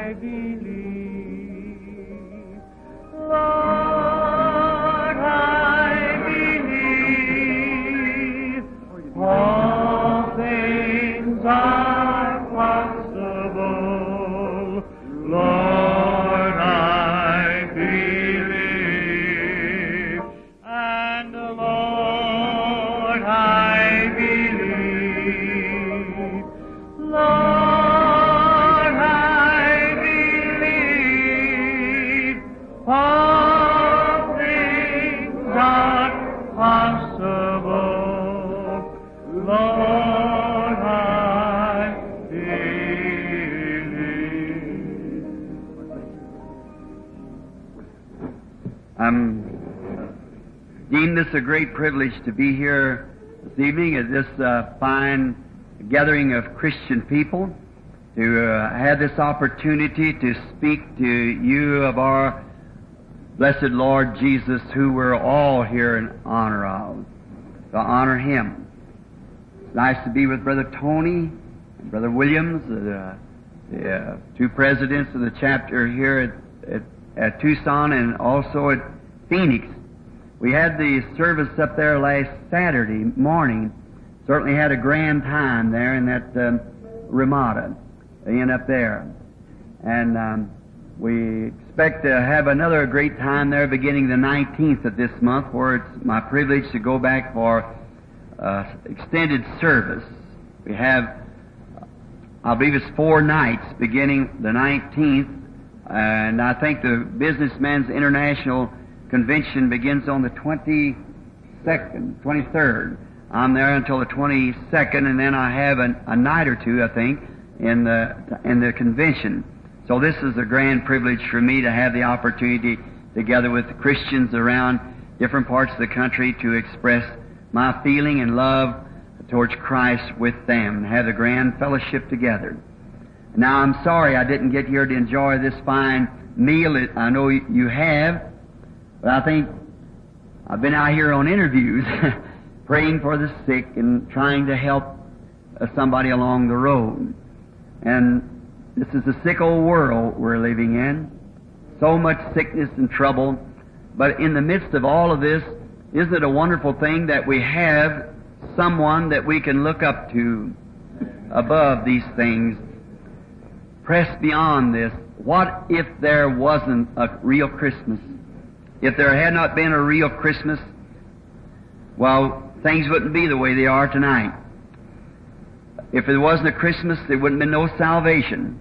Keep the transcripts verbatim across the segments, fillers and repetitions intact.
I believe. Lord, I believe. All things are possible. Lord, I believe. And Lord, I believe. Lord, I believe. All things are possible. Lord, I believe. I'm deem this a great privilege to be here this evening at this uh, fine gathering of Christian people, to uh, have this opportunity to speak to you of our blessed Lord Jesus, who we're all here in honor of, to honor Him. It's nice to be with Brother Tony and Brother Williams, uh, the uh, two presidents of the chapter here at, at, at Tucson and also at Phoenix. We had the service up there last Saturday morning. Certainly had a grand time there in that um, Ramada Inn up there. And um, we expect to have another great time there beginning the nineteenth of this month, where it's my privilege to go back for uh, extended service. We have, I believe it's four nights beginning the nineteenth, and I think the Businessmen's International Convention begins on the twenty-second, twenty-third. I'm there until the twenty-second, and then I have a, a night or two, I think, in the in the convention. So this is a grand privilege for me to have the opportunity, together with the Christians around different parts of the country, to express my feeling and love towards Christ with them, and have the grand fellowship together. Now, I'm sorry I didn't get here to enjoy this fine meal that I know you have, but I think I've been out here on interviews praying for the sick and trying to help uh, somebody along the road. And this is a sick old world we're living in. So much sickness and trouble. But in the midst of all of this, isn't it a wonderful thing that we have someone that we can look up to above these things, press beyond this? What if there wasn't a real Christmas? If there had not been a real Christmas, well, things wouldn't be the way they are tonight. If there wasn't a Christmas, there wouldn't be no salvation.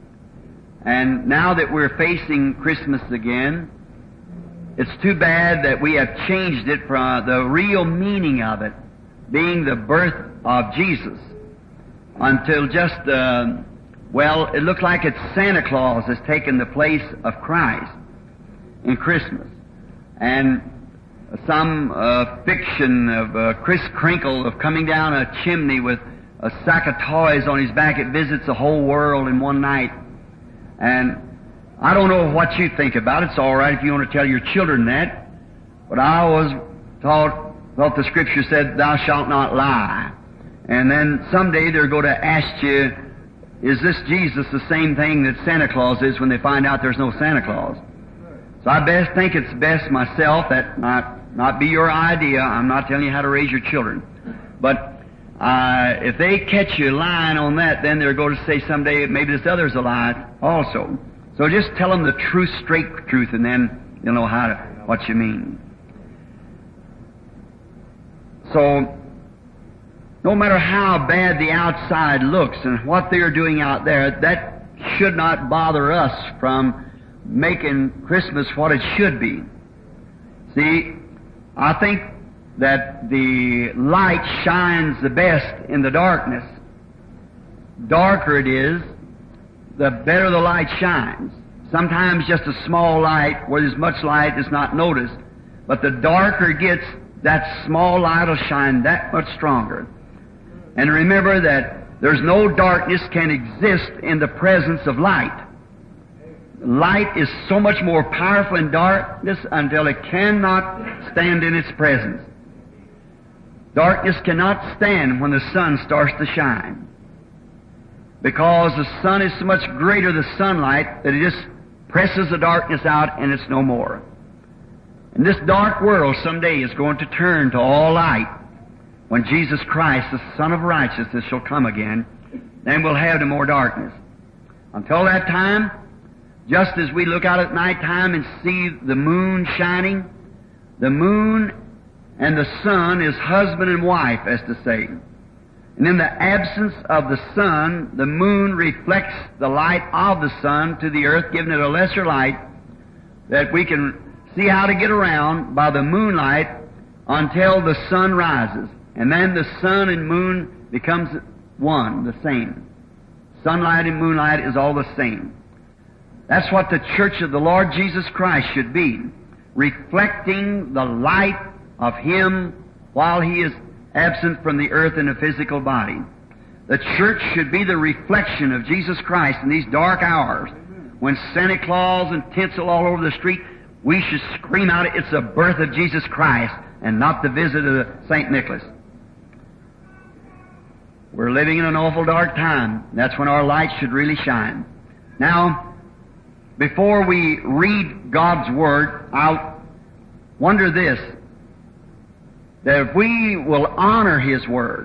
And now that we're facing Christmas again, it's too bad that we have changed it from the real meaning of it, being the birth of Jesus, until just, uh, well, it looks like it's Santa Claus has taken the place of Christ in Christmas. And some uh, fiction of uh, Kris Kringle of coming down a chimney with a sack of toys on his back. It visits the whole world in one night. And I don't know what you think about it. It's all right if you want to tell your children that. But I always thought, thought the Scripture said, "Thou shalt not lie." And then someday they're going to ask you, is this Jesus the same thing that Santa Claus is, when they find out there's no Santa Claus? So I best think it's best myself, that not not be your idea. I'm not telling you how to raise your children. But uh, if they catch you lying on that, then they're going to say someday maybe this other's a lie also. So just tell them the true, straight truth, and then you'll know how to, what you mean. So no matter how bad the outside looks and what they're doing out there, that should not bother us from making Christmas what it should be. See, I think that the light shines the best in the darkness. Darker it is, the better the light shines. Sometimes just a small light, where there's much light, is not noticed. But the darker it gets, that small light will shine that much stronger. And remember that there's no darkness can exist in the presence of light. Light is so much more powerful in darkness until it cannot stand in its presence. Darkness cannot stand when the sun starts to shine. because the sun is so much greater, the sunlight, that it just presses the darkness out and it's no more. And this dark world someday is going to turn to all light when Jesus Christ, the Son of Righteousness, shall come again. Then we'll have no more darkness. Until that time, just as we look out at night time and see the moon shining, the moon and the sun is husband and wife, as to say. And in the absence of the sun, the moon reflects the light of the sun to the earth, giving it a lesser light that we can see how to get around by the moonlight until the sun rises. And then the sun and moon becomes one, the same. Sunlight and moonlight is all the same. That's what the church of the Lord Jesus Christ should be, reflecting the light of Him while He is absent from the earth in a physical body. The church should be the reflection of Jesus Christ in these dark hours. When Santa Claus and tinsel all over the street, we should scream out, it's the birth of Jesus Christ and not the visit of Saint Nicholas. We're living in an awful dark time. That's when our light should really shine. Now, before we read God's Word, I'll wonder this, that if we will honor His Word,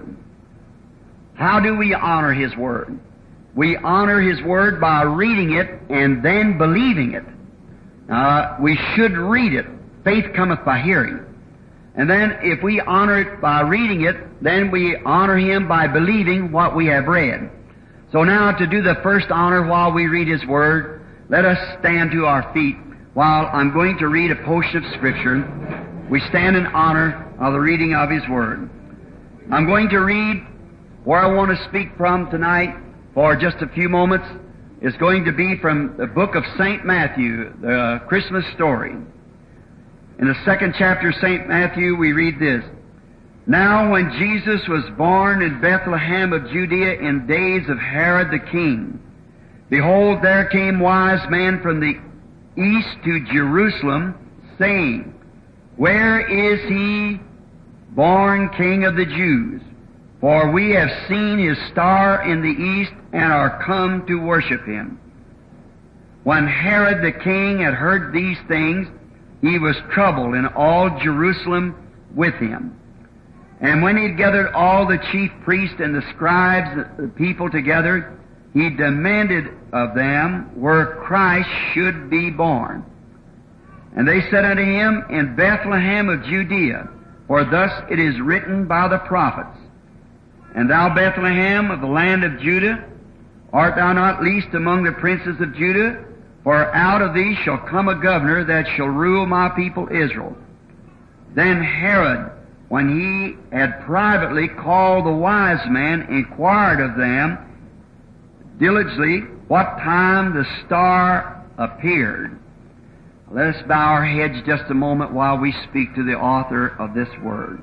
how do we honor His Word? We honor His Word by reading it and then believing it. Uh, we should read it. Faith cometh by hearing. And then if we honor it by reading it, then we honor Him by believing what we have read. So now to do the first honor while we read His Word, let us stand to our feet while I'm going to read a portion of Scripture. We stand in honor of the reading of His Word. I'm going to read where I want to speak from tonight for just a few moments. Is going to be from the book of Saint Matthew, the Christmas story. In the second chapter of Saint Matthew, we read this. Now when Jesus was born in Bethlehem of Judea in days of Herod the king, behold, there came wise men from the east to Jerusalem, saying, Where is he born King of the Jews? For we have seen his star in the east and are come to worship him. When Herod the king had heard these things, he was troubled, and all Jerusalem with him. And when he had gathered all the chief priests and the scribes, the people together, he demanded of them where Christ should be born. And they said unto him, In Bethlehem of Judea, for thus it is written by the prophets, And thou, Bethlehem, of the land of Judah, art thou not least among the princes of Judah? For out of thee shall come a governor that shall rule my people Israel. Then Herod, when he had privately called the wise men, inquired of them diligently what time the star appeared. Let us bow our heads just a moment while we speak to the author of this word.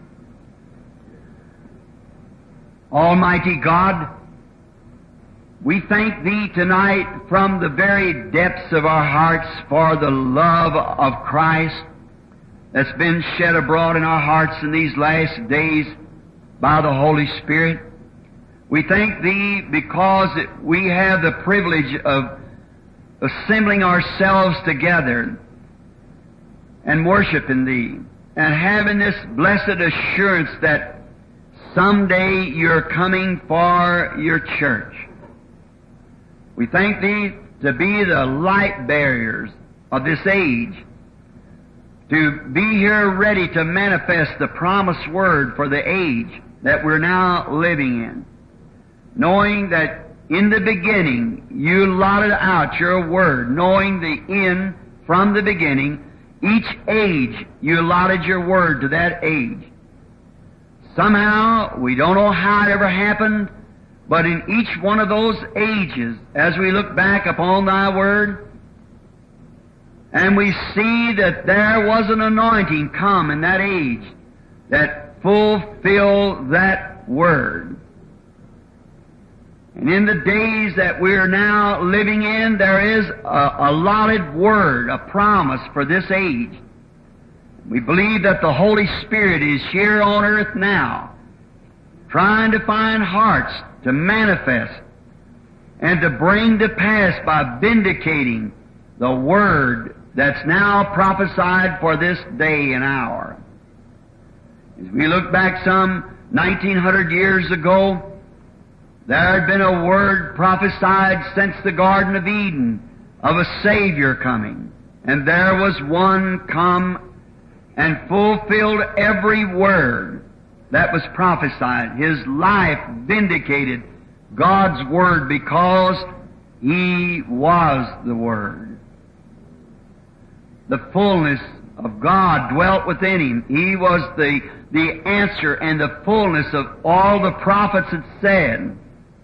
Almighty God, we thank Thee tonight from the very depths of our hearts for the love of Christ that's been shed abroad in our hearts in these last days by the Holy Spirit. We thank Thee because we have the privilege of assembling ourselves together and worshiping Thee and having this blessed assurance that someday You're coming for Your church. We thank Thee to be the light bearers of this age, to be here ready to manifest the promised word for the age that we're now living in, knowing that in the beginning You lotted out Your word, knowing the end from the beginning. Each age You allotted Your word to that age. Somehow, we don't know how it ever happened, but in each one of those ages, as we look back upon Thy Word, and we see that there was an anointing come in that age that fulfilled that Word. And in the days that we're now living in, there is a allotted Word, a promise for this age. We believe that the Holy Spirit is here on earth now, trying to find hearts to manifest and to bring to pass by vindicating the Word that's now prophesied for this day and hour. As we look back some nineteen hundred years ago, there had been a word prophesied since the Garden of Eden of a Savior coming. And there was one come and fulfilled every word that was prophesied. His life vindicated God's Word because He was the Word. The fullness of God dwelt within Him. He was the, the answer and the fullness of all the prophets had said.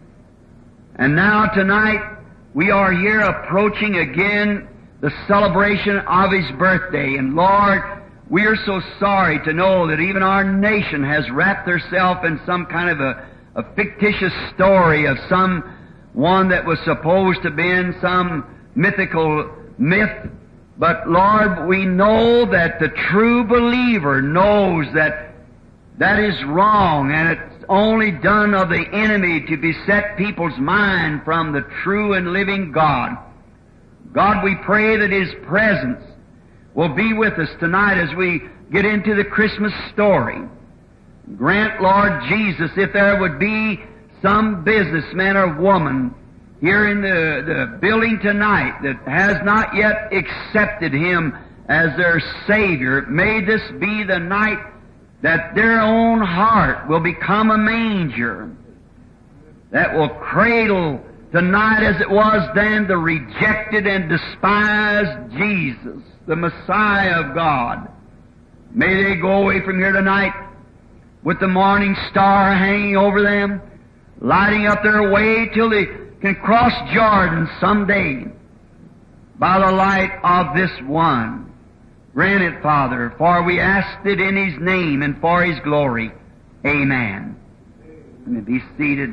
And now tonight we are here approaching again the celebration of His birthday. And Lord, we are so sorry to know that even our nation has wrapped herself in some kind of a, a fictitious story of some one that was supposed to be in some mythical myth. But Lord, we know that the true believer knows that that is wrong, and it's only done of the enemy to beset people's mind from the true and living God. God, we pray that His presence will be with us tonight as we get into the Christmas story. Grant, Lord Jesus, if there would be some businessman or woman here in the, the building tonight that has not yet accepted Him as their Savior, may this be the night that their own heart will become a manger that will cradle tonight as it was then the rejected and despised Jesus, the Messiah of God. May they go away from here tonight with the morning star hanging over them, lighting up their way till they can cross Jordan someday by the light of this one. Grant it, Father, for we asked it in His name and for His glory. Amen. Let me be seated.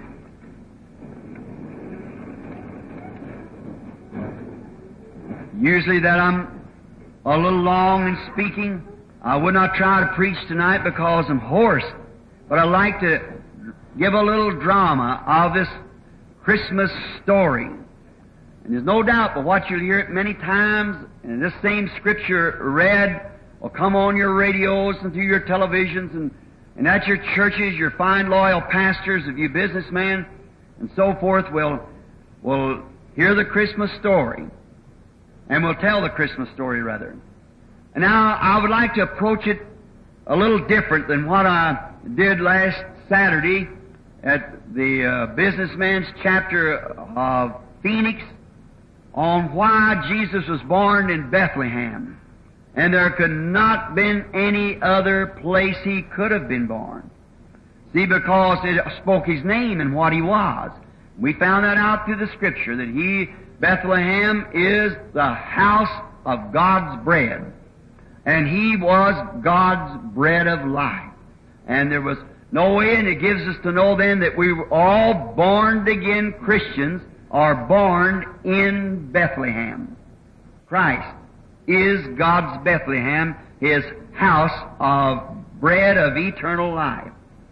Usually that I'm a little long in speaking. I would not try to preach tonight because I'm hoarse, but I'd like to give a little drama of this Christmas story. And there's no doubt but what you'll hear it many times, and this same scripture read will come on your radios and through your televisions and, and at your churches, your fine loyal pastors of you businessmen and so forth will, will hear the Christmas story. And will tell the Christmas story, rather. And now I would like to approach it a little different than what I did last Saturday at the uh, Businessman's chapter of Phoenix on why Jesus was born in Bethlehem. And there could not have been any other place He could have been born. See, because it spoke His name and what He was. We found that out through the Scripture, that He, Bethlehem, is the house of God's bread. And He was God's bread of life. And there was no way, and it gives us to know then that we were all born-again Christians are born in Bethlehem. Christ is God's Bethlehem, His house of bread of eternal life.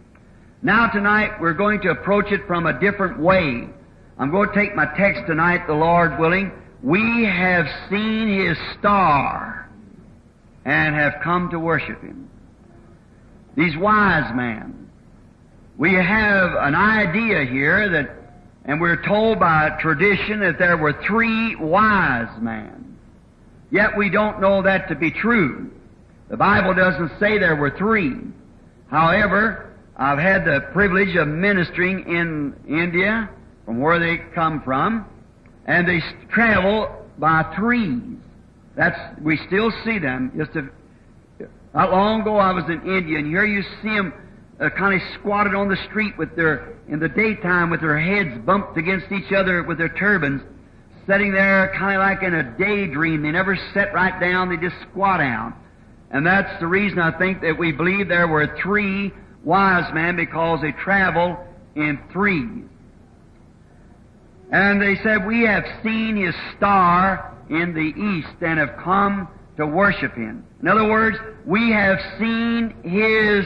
Now tonight we're going to approach it from a different way. I'm going to take my text tonight, the Lord willing. We have seen His star and have come to worship Him. These wise men. We have an idea here that, and we're told by tradition that there were three wise men. Yet we don't know that to be true. The Bible doesn't say there were three. However, I've had the privilege of ministering in India, from where they come from, and they travel by threes. That's, we still see them. Just a, not long ago I was in India, and here you see them uh, kind of squatted on the street with their, in the daytime with their heads bumped against each other with their turbans, sitting there kind of like in a daydream. They never sit right down, they just squat down. And that's the reason I think that we believe there were three wise men, because they travel in threes. And they said, we have seen His star in the east and have come to worship Him. In other words, we have seen His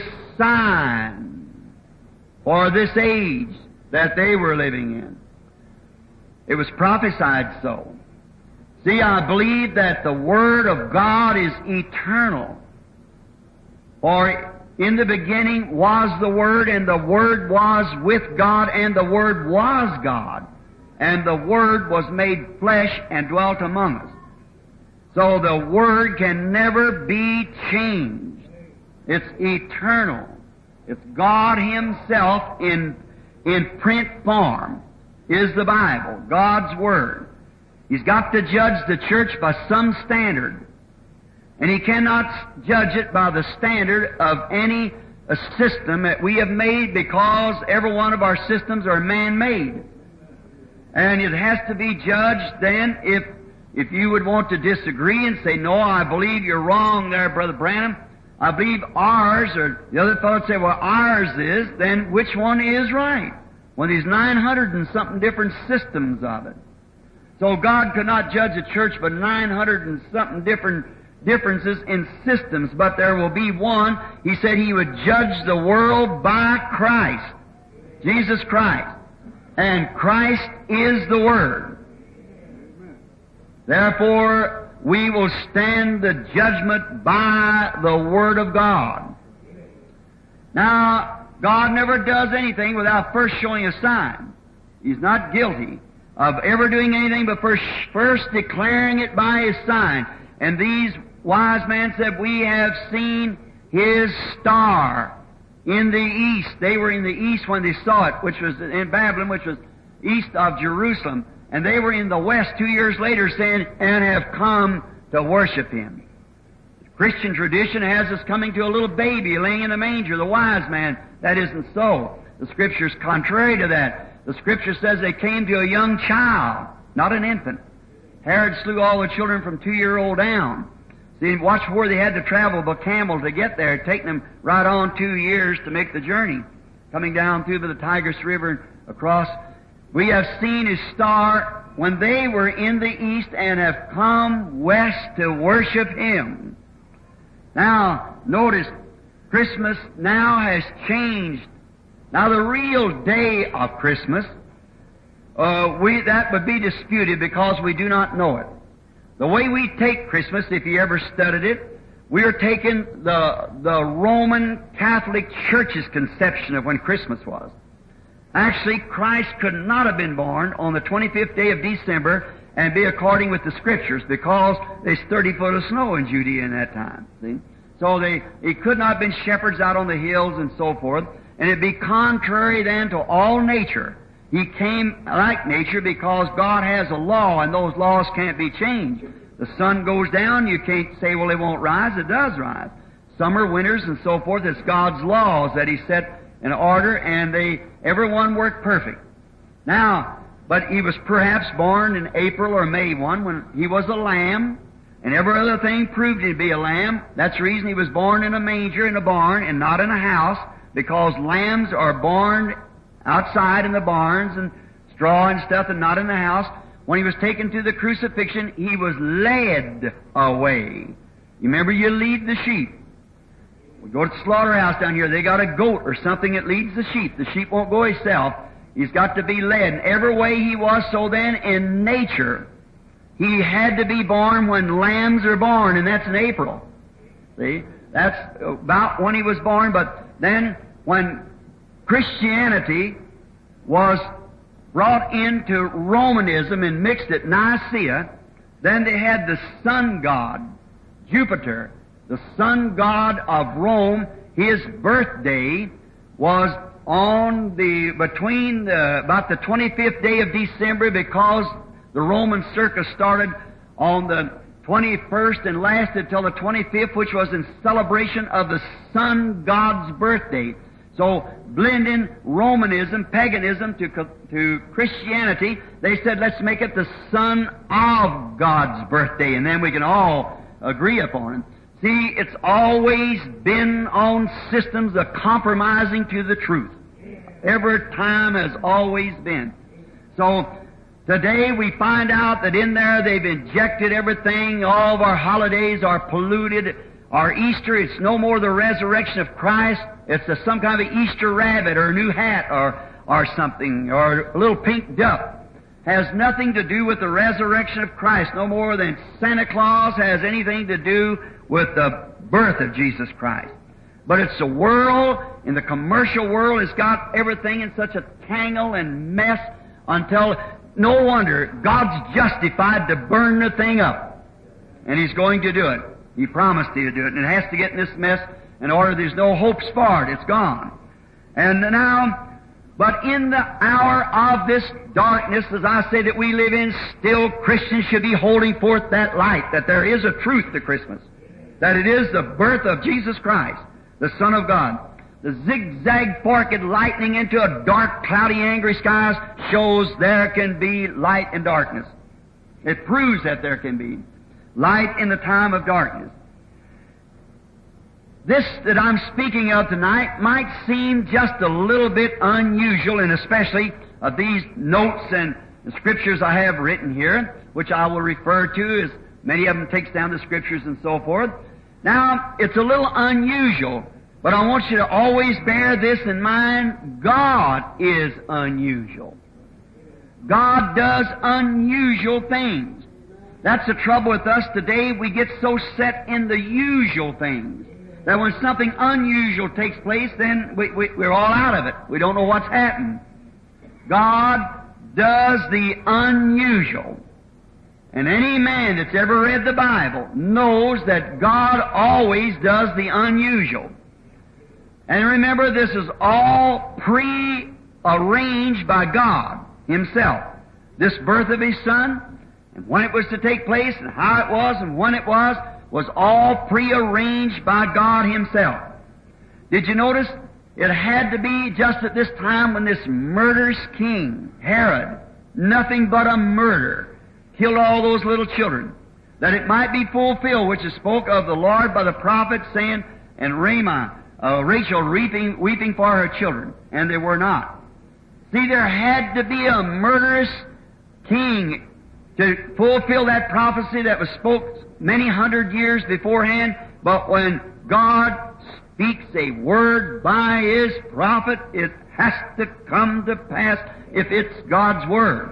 sign for this age that they were living in. It was prophesied so. See, I believe that the Word of God is eternal. For in the beginning was the Word, and the Word was with God, and the Word was God. And the Word was made flesh and dwelt among us. So the Word can never be changed. It's eternal. It's God Himself in, in print form is the Bible, God's Word. He's got to judge the church by some standard. And He cannot judge it by the standard of any a system that we have made, because every one of our systems are man-made. And it has to be judged then, if if you would want to disagree and say, no, I believe you're wrong there, Brother Branham. I believe ours, or the other fellow would say, well, ours is, then which one is right? Well, there's nine hundred and something different systems of it. So God could not judge a church by nine hundred and something different differences in systems, but there will be one. He said He would judge the world by Christ, Jesus Christ. And Christ is the Word. Therefore, we will stand the judgment by the Word of God. Now, God never does anything without first showing a sign. He's not guilty of ever doing anything but first, first declaring it by His sign. And these wise men said, we have seen His star in the east. They were in the east when they saw it, which was in Babylon, which was east of Jerusalem. And they were in the west two years later, saying, and have come to worship Him. The Christian tradition has us coming to a little baby laying in a manger, the wise man. That isn't so. The Scripture's contrary to that. The Scripture says they came to a young child, not an infant. Herod slew all the children from two-year-old down. See, watch where they had to travel by camel to get there, taking them right on two years to make the journey, coming down through the Tigris River and across. We have seen His star when they were in the east and have come west to worship Him. Now, notice, Christmas now has changed. Now, the real day of Christmas, uh, we that would be disputed because we do not know it. The way we take Christmas, if you ever studied it, we are taking the the Roman Catholic Church's conception of when Christmas was. Actually, Christ could not have been born on the twenty-fifth day of December and be according with the Scriptures, because there's thirty foot of snow in Judea in that time. See? So they, he could not have been shepherds out on the hills and so forth, and it'd be contrary then to all nature. He came like nature because God has a law, and those laws can't be changed. The sun goes down, you can't say, well, it won't rise. It does rise. Summer, winters, and so forth, it's God's laws that He set in order, and they, everyone worked perfect. Now, but He was perhaps born in April or May one when He was a lamb, and every other thing proved Him to be a lamb. That's the reason He was born in a manger in a barn and not in a house, because lambs are born outside in the barns and straw and stuff, and not in the house. When He was taken to the crucifixion, He was led away. You remember, you lead the sheep. We go to the slaughterhouse down here, they got a goat or something that leads the sheep. The sheep won't go himself. He's got to be led. And every way He was, so then in nature, He had to be born when lambs are born, and that's in April. See? That's about when He was born, but then when Christianity was brought into Romanism and mixed at Nicaea, then they had the sun god, Jupiter, the sun god of Rome. His birthday was on the, between the, about the twenty-fifth day of December, because the Roman circus started on the twenty-first and lasted till the twenty-fifth, which was in celebration of the sun god's birthday. So, blending Romanism, paganism, to, to Christianity, they said, let's make it the Son of God's birthday, and then we can all agree upon it. See, it's always been on systems of compromising to the truth. Every time has always been. So, today we find out that in there they've injected everything. All of our holidays are polluted. Our Easter, it's no more the resurrection of Christ. It's a, some kind of Easter rabbit or a new hat or, or something, or a little pink duck. has nothing to do with the resurrection of Christ, no more than Santa Claus has anything to do with the birth of Jesus Christ. But it's the world, in the commercial world, has got everything in such a tangle and mess until no wonder God's justified to burn the thing up. And He's going to do it. He promised He'd do it. And it has to get in this mess in order there's no hopes for it. It's gone. And now, but in the hour of this darkness, as I say that we live in, still Christians should be holding forth that light, that there is a truth to Christmas, that it is the birth of Jesus Christ, the Son of God. The zigzag forked lightning into a dark, cloudy, angry skies shows there can be light in darkness. It proves that there can be light in the time of darkness. This that I'm speaking of tonight might seem just a little bit unusual, and especially of these notes and the scriptures I have written here, which I will refer to, as many of them takes down the scriptures and so forth. Now, it's a little unusual, but I want you to always bear this in mind. God is unusual. God does unusual things. That's the trouble with us today. We get so set in the usual things that when something unusual takes place, then we, we, we're all out of it. We don't know what's happened. God does the unusual. And any man that's ever read the Bible knows that God always does the unusual. And remember, this is all pre-arranged by God Himself. This birth of His Son, and when it was to take place, and how it was, and when it was, was all pre-arranged by God Himself. Did you notice? It had to be just at this time when this murderous king, Herod, nothing but a murderer, killed all those little children, that it might be fulfilled, which is spoke of the Lord by the prophet, saying, and Ramah, uh, Rachel weeping, weeping for her children, and they were not. See, there had to be a murderous king to fulfill that prophecy that was spoke many hundred years beforehand. But when God speaks a word by His prophet, it has to come to pass if it's God's word.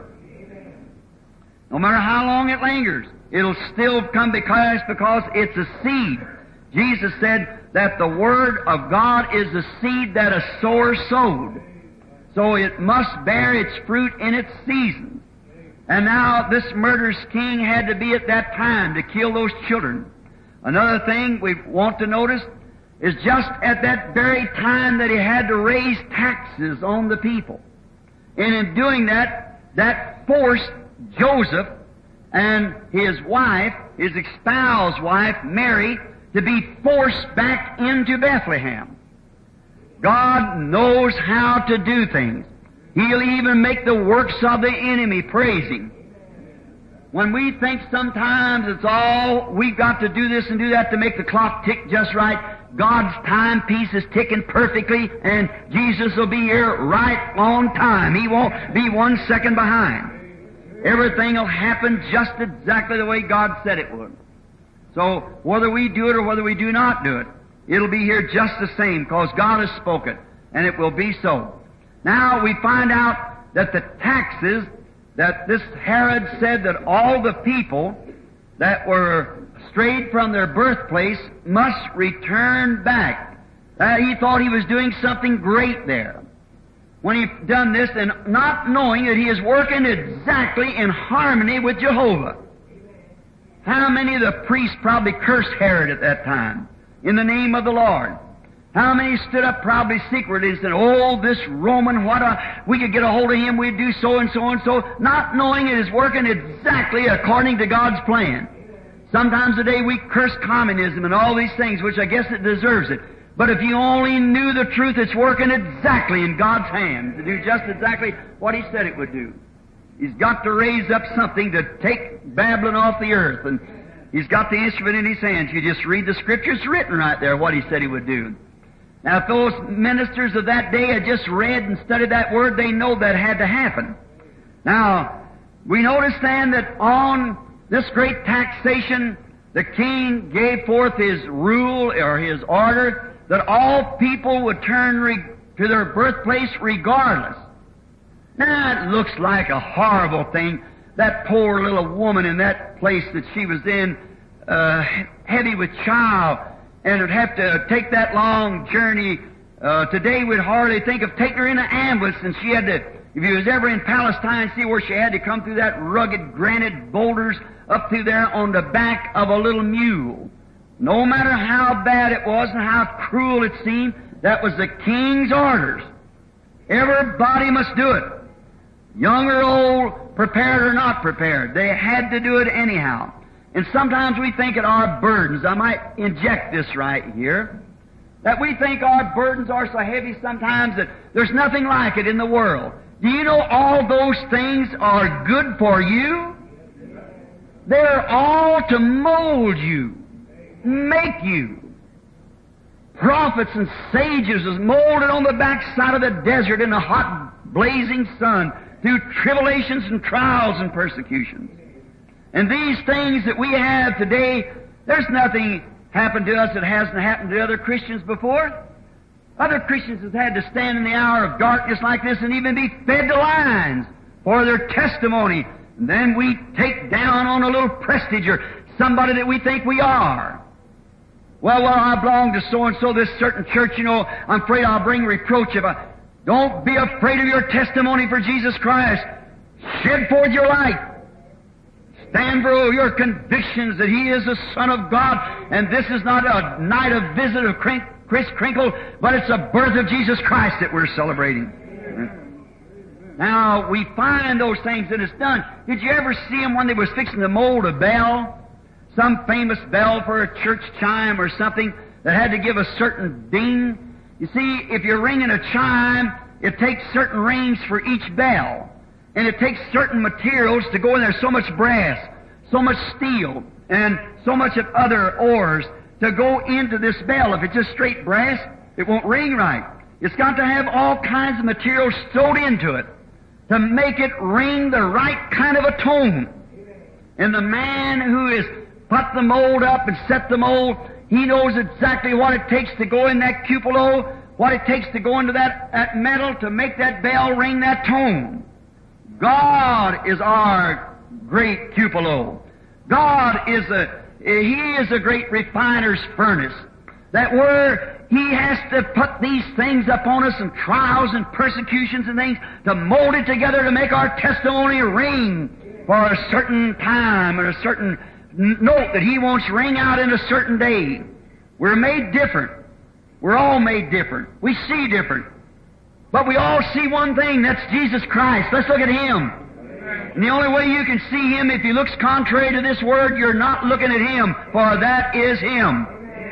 No matter how long it lingers, it'll still come because, because it's a seed. Jesus said that the Word of God is the seed that a sower sowed. So it must bear its fruit in its season. And now this murderous king had to be at that time to kill those children. Another thing we want to notice is just at that very time that he had to raise taxes on the people. And in doing that, that forced Joseph and his wife, his espoused wife, Mary, to be forced back into Bethlehem. God knows how to do things. He'll even make the works of the enemy praise Him. When we think sometimes it's all, we've got to do this and do that to make the clock tick just right, God's timepiece is ticking perfectly, and Jesus will be here right on time. He won't be one second behind. Everything will happen just exactly the way God said it would. So whether we do it or whether we do not do it, it'll be here just the same, because God has spoken, and it will be so. Now we find out that the taxes, that this Herod said that all the people that were strayed from their birthplace must return back. Uh, he thought he was doing something great there when he done this, and not knowing that he is working exactly in harmony with Jehovah. How many of the priests probably cursed Herod at that time in the name of the Lord? How many stood up probably secretly and said, "Oh, this Roman, what a, we could get a hold of him, we'd do so and so and so," not knowing it is working exactly according to God's plan. Sometimes today we curse communism and all these things, which I guess it deserves it. But if you only knew the truth, it's working exactly in God's hands to do just exactly what He said it would do. He's got to raise up something to take Babylon off the earth, and He's got the instrument in His hands. You just read the Scriptures, it's written right there what He said He would do. Now, if those ministers of that day had just read and studied that Word, they know that had to happen. Now, we notice then that on this great taxation, the king gave forth his rule or his order that all people would turn re- to their birthplace regardless. Now, it looks like a horrible thing. That poor little woman in that place that she was in, uh, heavy with child, and would have to take that long journey. Uh, today we'd hardly think of taking her in an ambulance, and she had to, if you was ever in Palestine, see where she had to come through that rugged granite boulders up through there on the back of a little mule. No matter how bad it was and how cruel it seemed, that was the king's orders. Everybody must do it. Young or old, prepared or not prepared. They had to do it anyhow. And sometimes we think it our burdens. I might inject this right here. That we think our burdens are so heavy sometimes that there's nothing like it in the world. Do you know all those things are good for you? They're all to mold you, make you. Prophets and sages was molded on the backside of the desert in the hot, blazing sun through tribulations and trials and persecutions. And these things that we have today, there's nothing happened to us that hasn't happened to other Christians before. Other Christians have had to stand in the hour of darkness like this and even be fed to lions for their testimony. And then we take down on a little prestige or somebody that we think we are. Well, well, I belong to so-and-so, this certain church, you know, I'm afraid I'll bring reproach if I... Don't be afraid of your testimony for Jesus Christ. Shed forth your light. Stand for your convictions that He is the Son of God, and this is not a night of visit of Kris Kringle, but it's a birth of Jesus Christ that we're celebrating. Now, we find those things that it's done. Did you ever see them when they was fixing to mold a bell? Some famous bell for a church chime or something that had to give a certain ding? You see, if you're ringing a chime, it takes certain rings for each bell. And it takes certain materials to go in there, so much brass, so much steel, and so much of other ores to go into this bell. If it's just straight brass, it won't ring right. It's got to have all kinds of materials sewed into it to make it ring the right kind of a tone. And the man who has put the mold up and set the mold, he knows exactly what it takes to go in that cupola, what it takes to go into that, that metal to make that bell ring that tone. God is our great cupola. God is a, He is a great refiner's furnace. That where He has to put these things upon us and trials and persecutions and things to mold it together to make our testimony ring for a certain time and a certain note that He wants ring out in a certain day. We're made different. We're all made different. We see different. But we all see one thing, that's Jesus Christ. Let's look at Him. And the only way you can see Him, if He looks contrary to this Word, you're not looking at Him, for that is Him.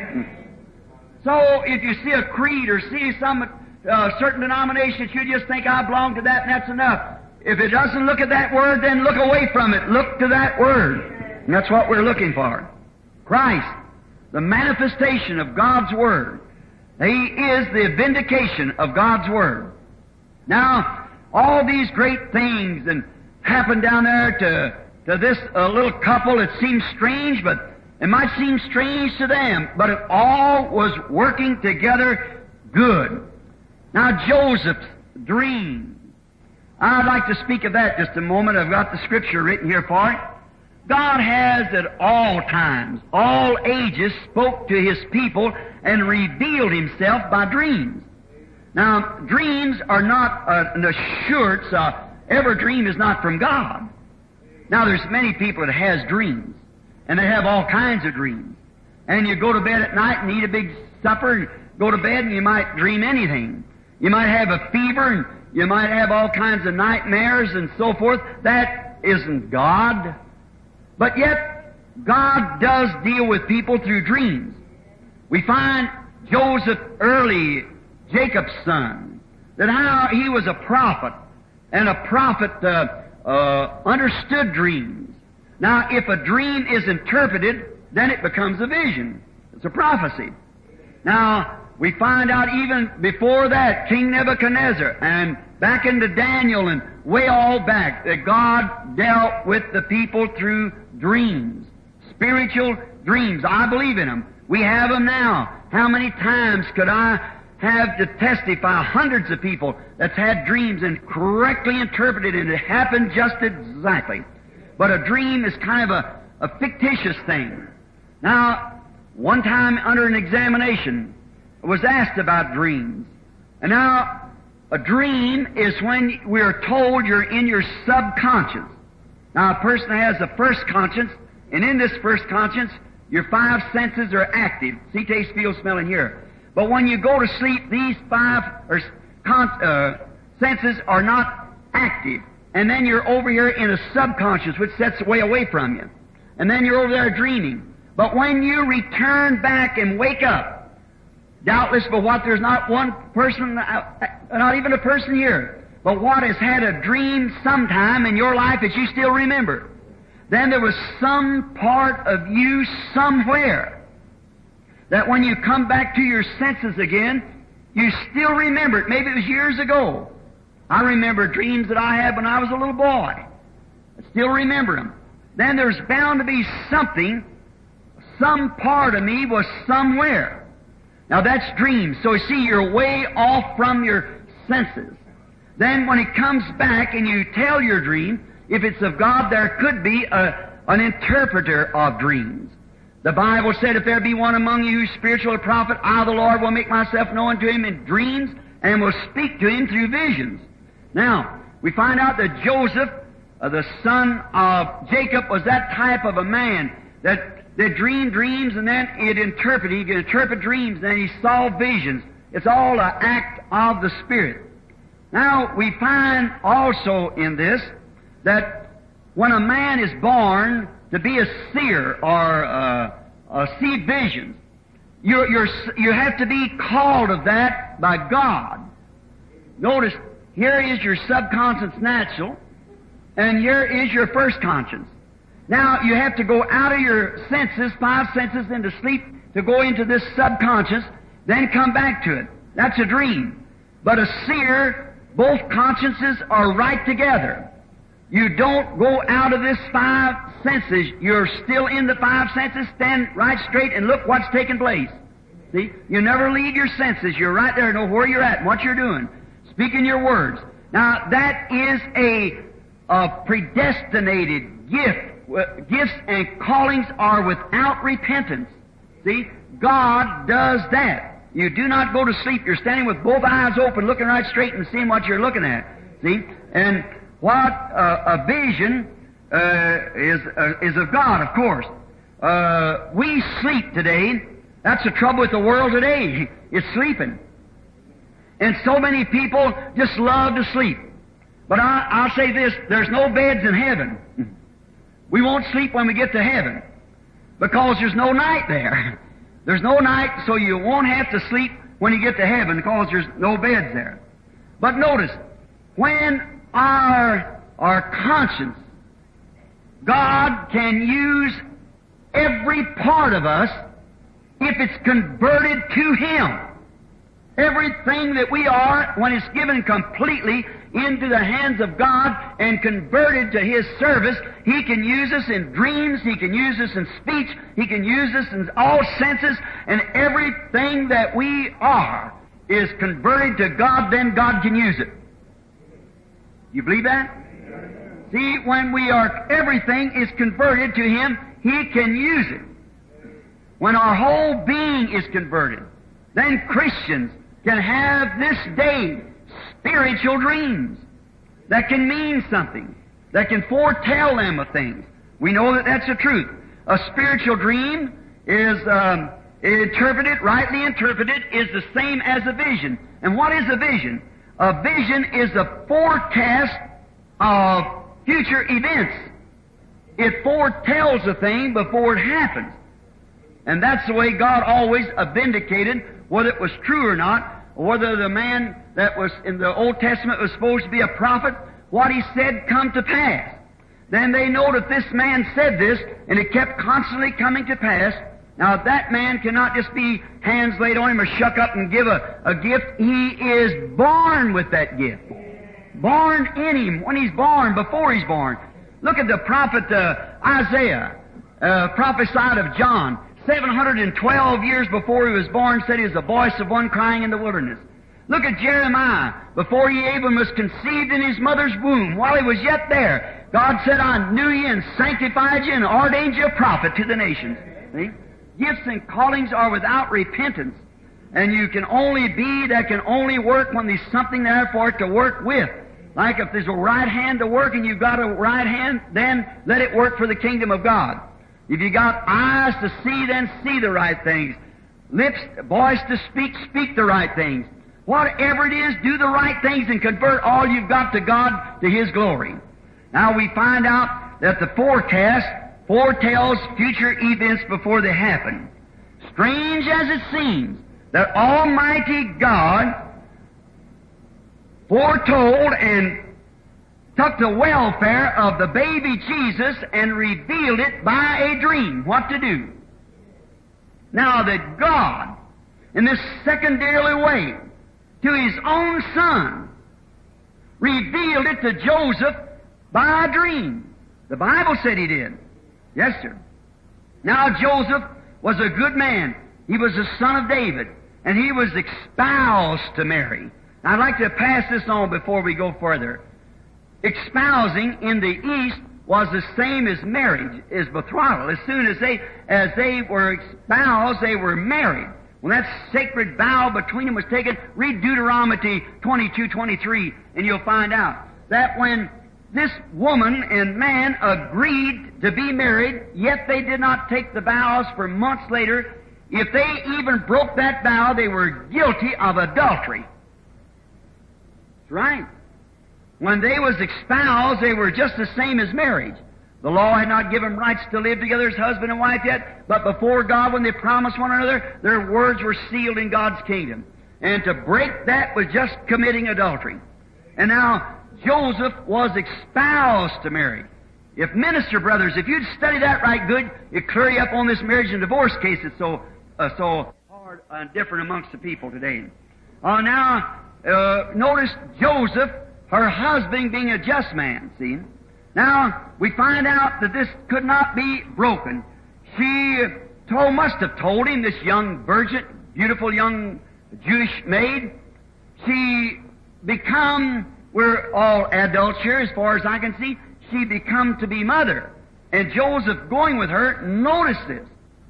So if you see a creed or see some uh, certain denomination, you just think, I belong to that and that's enough. If it doesn't look at that Word, then look away from it. Look to that Word. And that's what we're looking for. Christ, the manifestation of God's Word. He is the vindication of God's Word. Now, all these great things and happened down there to, to this uh, little couple, it seems strange, but it might seem strange to them, but it all was working together good. Now, Joseph's dream. I'd like to speak of that just a moment. I've got the Scripture written here for it. God has at all times, all ages, spoke to His people and revealed Himself by dreams. Now, dreams are not uh, an assurance. Uh, every dream is not from God. Now, there's many people that has dreams, and they have all kinds of dreams. And you go to bed at night and eat a big supper, and go to bed and you might dream anything. You might have a fever, and you might have all kinds of nightmares and so forth. That isn't God. But yet, God does deal with people through dreams. We find Joseph early, Jacob's son, that how he was a prophet, and a prophet uh, uh, understood dreams. Now, if a dream is interpreted, then it becomes a vision. It's a prophecy. Now, we find out even before that, King Nebuchadnezzar, and back into Daniel, and way all back, that God dealt with the people through dreams. Spiritual dreams. I believe in them. We have them now. How many times could I have to testify hundreds of people that's had dreams and correctly interpreted, and it happened just exactly. But a dream is kind of a, a fictitious thing. Now, one time under an examination, I was asked about dreams. And now, a dream is when we are told you're in your subconscious. Now, a person has a first conscience, and in this first conscience, your five senses are active. See, taste, feel, smell, and hear. But when you go to sleep, these five or, con- uh, senses are not active. And then you're over here in a subconscious, which sets way away from you. And then you're over there dreaming. But when you return back and wake up, doubtless for what there's not one person, uh, not even a person here, but what has had a dream sometime in your life that you still remember. Then there was some part of you somewhere that when you come back to your senses again, you still remember it. Maybe it was years ago. I remember dreams that I had when I was a little boy. I still remember them. Then there's bound to be something, some part of me was somewhere. Now that's dreams. So you see, you're way off from your senses. Then when it comes back and you tell your dream, if it's of God, there could be a, an interpreter of dreams. The Bible said, if there be one among you spiritual or prophet, I, the Lord, will make myself known to him in dreams and will speak to him through visions. Now, we find out that Joseph, uh, the son of Jacob, was that type of a man that, that dreamed dreams and then it interpreted. He could interpret dreams and then he saw visions. It's all an act of the Spirit. Now, we find also in this that when a man is born to be a seer or uh, uh, see visions, you're, you're, you have to be called of that by God. Notice, here is your subconscious natural, and here is your first conscience. Now, you have to go out of your senses, five senses, into sleep to go into this subconscious, then come back to it. That's a dream. But a seer, both consciences are right together. You don't go out of this five senses. You're still in the five senses. Stand right straight and look what's taking place. See? You never leave your senses. You're right there, know where you're at and what you're doing. Speaking your words. Now, that is a, a predestinated gift. Gifts and callings are without repentance. See? God does that. You do not go to sleep. You're standing with both eyes open, looking right straight and seeing what you're looking at. See? And what uh, a vision uh, is uh, is of God, of course. Uh, we sleep today. That's the trouble with the world today. It's sleeping. And so many people just love to sleep. But I, I'll say this, there's no beds in heaven. We won't sleep when we get to heaven because there's no night there. There's no night, so you won't have to sleep when you get to heaven because there's no beds there. But notice, when our, our conscience, God can use every part of us if it's converted to Him. Everything that we are, when it's given completely into the hands of God and converted to His service, He can use us in dreams, He can use us in speech, He can use us in all senses, and everything that we are is converted to God, then God can use it. You believe that? See, when we are, everything is converted to Him, He can use it. When our whole being is converted, then Christians can have this day spiritual dreams that can mean something, that can foretell them of things. We know that that's the truth. A spiritual dream is um, interpreted, rightly interpreted, is the same as a vision. And what is a vision? A vision is a forecast of future events. It foretells a thing before it happens. And that's the way God always vindicated whether it was true or not, or whether the man that was in the Old Testament was supposed to be a prophet, what he said come to pass. Then they know that this man said this, and it kept constantly coming to pass. Now that man cannot just be hands laid on him or shuck up and give a, a gift. He is born with that gift. Born in him when he's born, before he's born. Look at the prophet uh, Isaiah, uh, prophesied of John. seven hundred twelve years before he was born, said he was the voice of one crying in the wilderness. Look at Jeremiah. Before he even was conceived in his mother's womb, while he was yet there, God said, I knew you and sanctified you and ordained you a prophet to the nations. See? Gifts and callings are without repentance. And you can only be, that can only work when there's something there for it to work with. Like if there's a right hand to work and you've got a right hand, then let it work for the kingdom of God. If you got eyes to see, then see the right things. Lips, voice to speak, speak the right things. Whatever it is, do the right things and convert all you've got to God, to His glory. Now we find out that the forecast foretells future events before they happen. Strange as it seems, that Almighty God foretold and took the welfare of the baby Jesus and revealed it by a dream, what to do. Now that God, in this secondarily way, to His own Son, revealed it to Joseph by a dream. The Bible said He did. Yes, sir. Now Joseph was a good man. He was the son of David, and he was espoused to Mary. Now, I'd like to pass this on before we go further. Espousing in the East was the same as marriage, as betrothal. As soon as they, as they were espoused, they were married. When that sacred vow between them was taken, read Deuteronomy twenty-two twenty-three, and you'll find out that when this woman and man agreed to be married, yet they did not take the vows for months later, if they even broke that vow, they were guilty of adultery. That's right. When they was espoused, they were just the same as marriage. The law had not given rights to live together as husband and wife yet, but before God, when they promised one another, their words were sealed in God's kingdom. And to break that was just committing adultery. And now, Joseph was espoused to Mary. If minister brothers, if you'd study that right good, it'd clear you up on this marriage and divorce case that's so, uh, so hard and different amongst the people today. Uh, now, uh, notice Joseph, her husband, being a just man, see? Now, we find out that this could not be broken. She told, must have told him, this young virgin, beautiful young Jewish maid, she become, we're all adults here as far as I can see, she become to be mother. And Joseph going with her noticed this.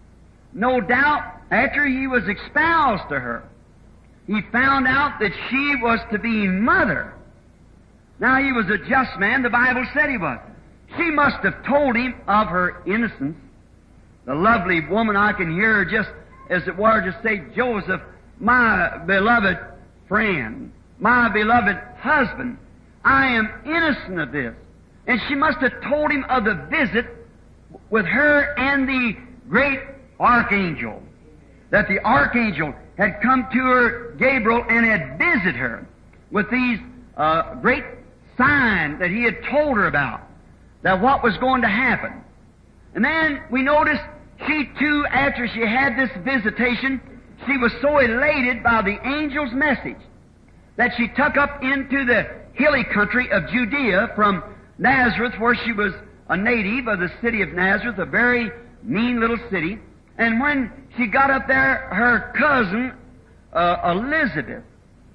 No doubt, after he was espoused to her, he found out that she was to be mother. Now, he was a just man. The Bible said he was. She must have told him of her innocence. The lovely woman, I can hear her just, as it were, just say, Joseph, my beloved friend, my beloved husband, I am innocent of this. And she must have told him of the visit with her and the great archangel. That the archangel had come to her, Gabriel, and had visited her with these uh, great sign that he had told her about, that what was going to happen. And then we noticed she too, after she had this visitation, she was so elated by the angel's message that she took up into the hilly country of Judea from Nazareth, where she was a native of the city of Nazareth, a very mean little city. And when she got up there, her cousin, uh, Elizabeth,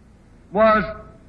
was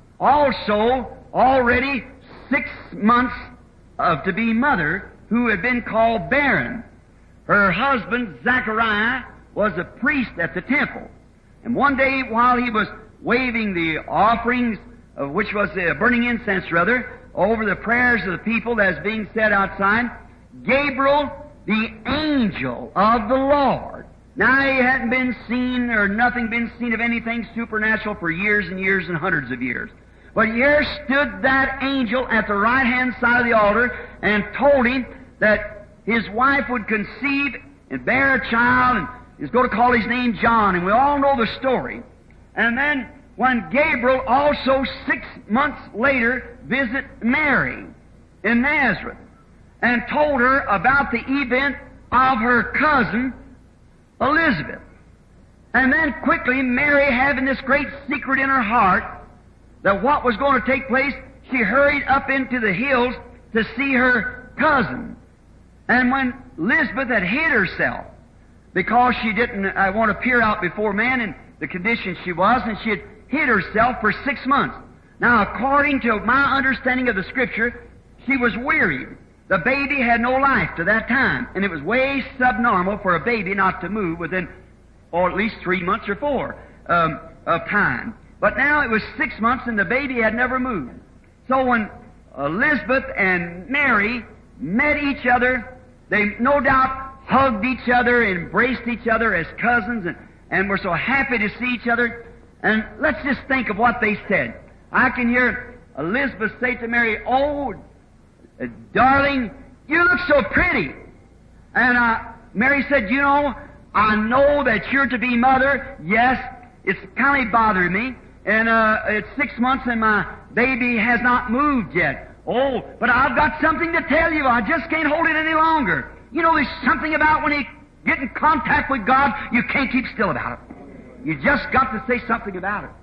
also already six months of to be mother, who had been called barren. Her husband, Zachariah, was a priest at the temple. And one day, while he was waving the offerings, of which was the burning incense, rather, over the prayers of the people that was being said outside, Gabriel, the angel of the Lord. Now, he hadn't been seen, or nothing been seen of anything supernatural for years and years and hundreds of years. But here stood that angel at the right-hand side of the altar and told him that his wife would conceive and bear a child, and he's going to call his name John, and we all know the story. And then when Gabriel also six months later visited Mary in Nazareth and told her about the event of her cousin Elizabeth. And then quickly Mary, having this great secret in her heart that what was going to take place, she hurried up into the hills to see her cousin. And when Elizabeth had hid herself because she didn't uh, want to appear out before man in the condition she was, and she had hid herself for six months. Now, according to my understanding of the Scripture, she was wearied. The baby had no life to that time, and it was way subnormal for a baby not to move within, or at least three months or four um, of time. But now it was six months, and the baby had never moved. So when Elizabeth and Mary met each other, they no doubt hugged each other, embraced each other as cousins, and, and were so happy to see each other. And let's just think of what they said. I can hear Elizabeth say to Mary, "Oh, Uh, darling, you look so pretty." And uh, Mary said, "You know, I know that you're to be mother. Yes, it's kind of bothering me. And uh, it's six months and my baby has not moved yet. Oh, but I've got something to tell you. I just can't hold it any longer. You know, there's something about when you get in contact with God, you can't keep still about it. You just got to say something about it.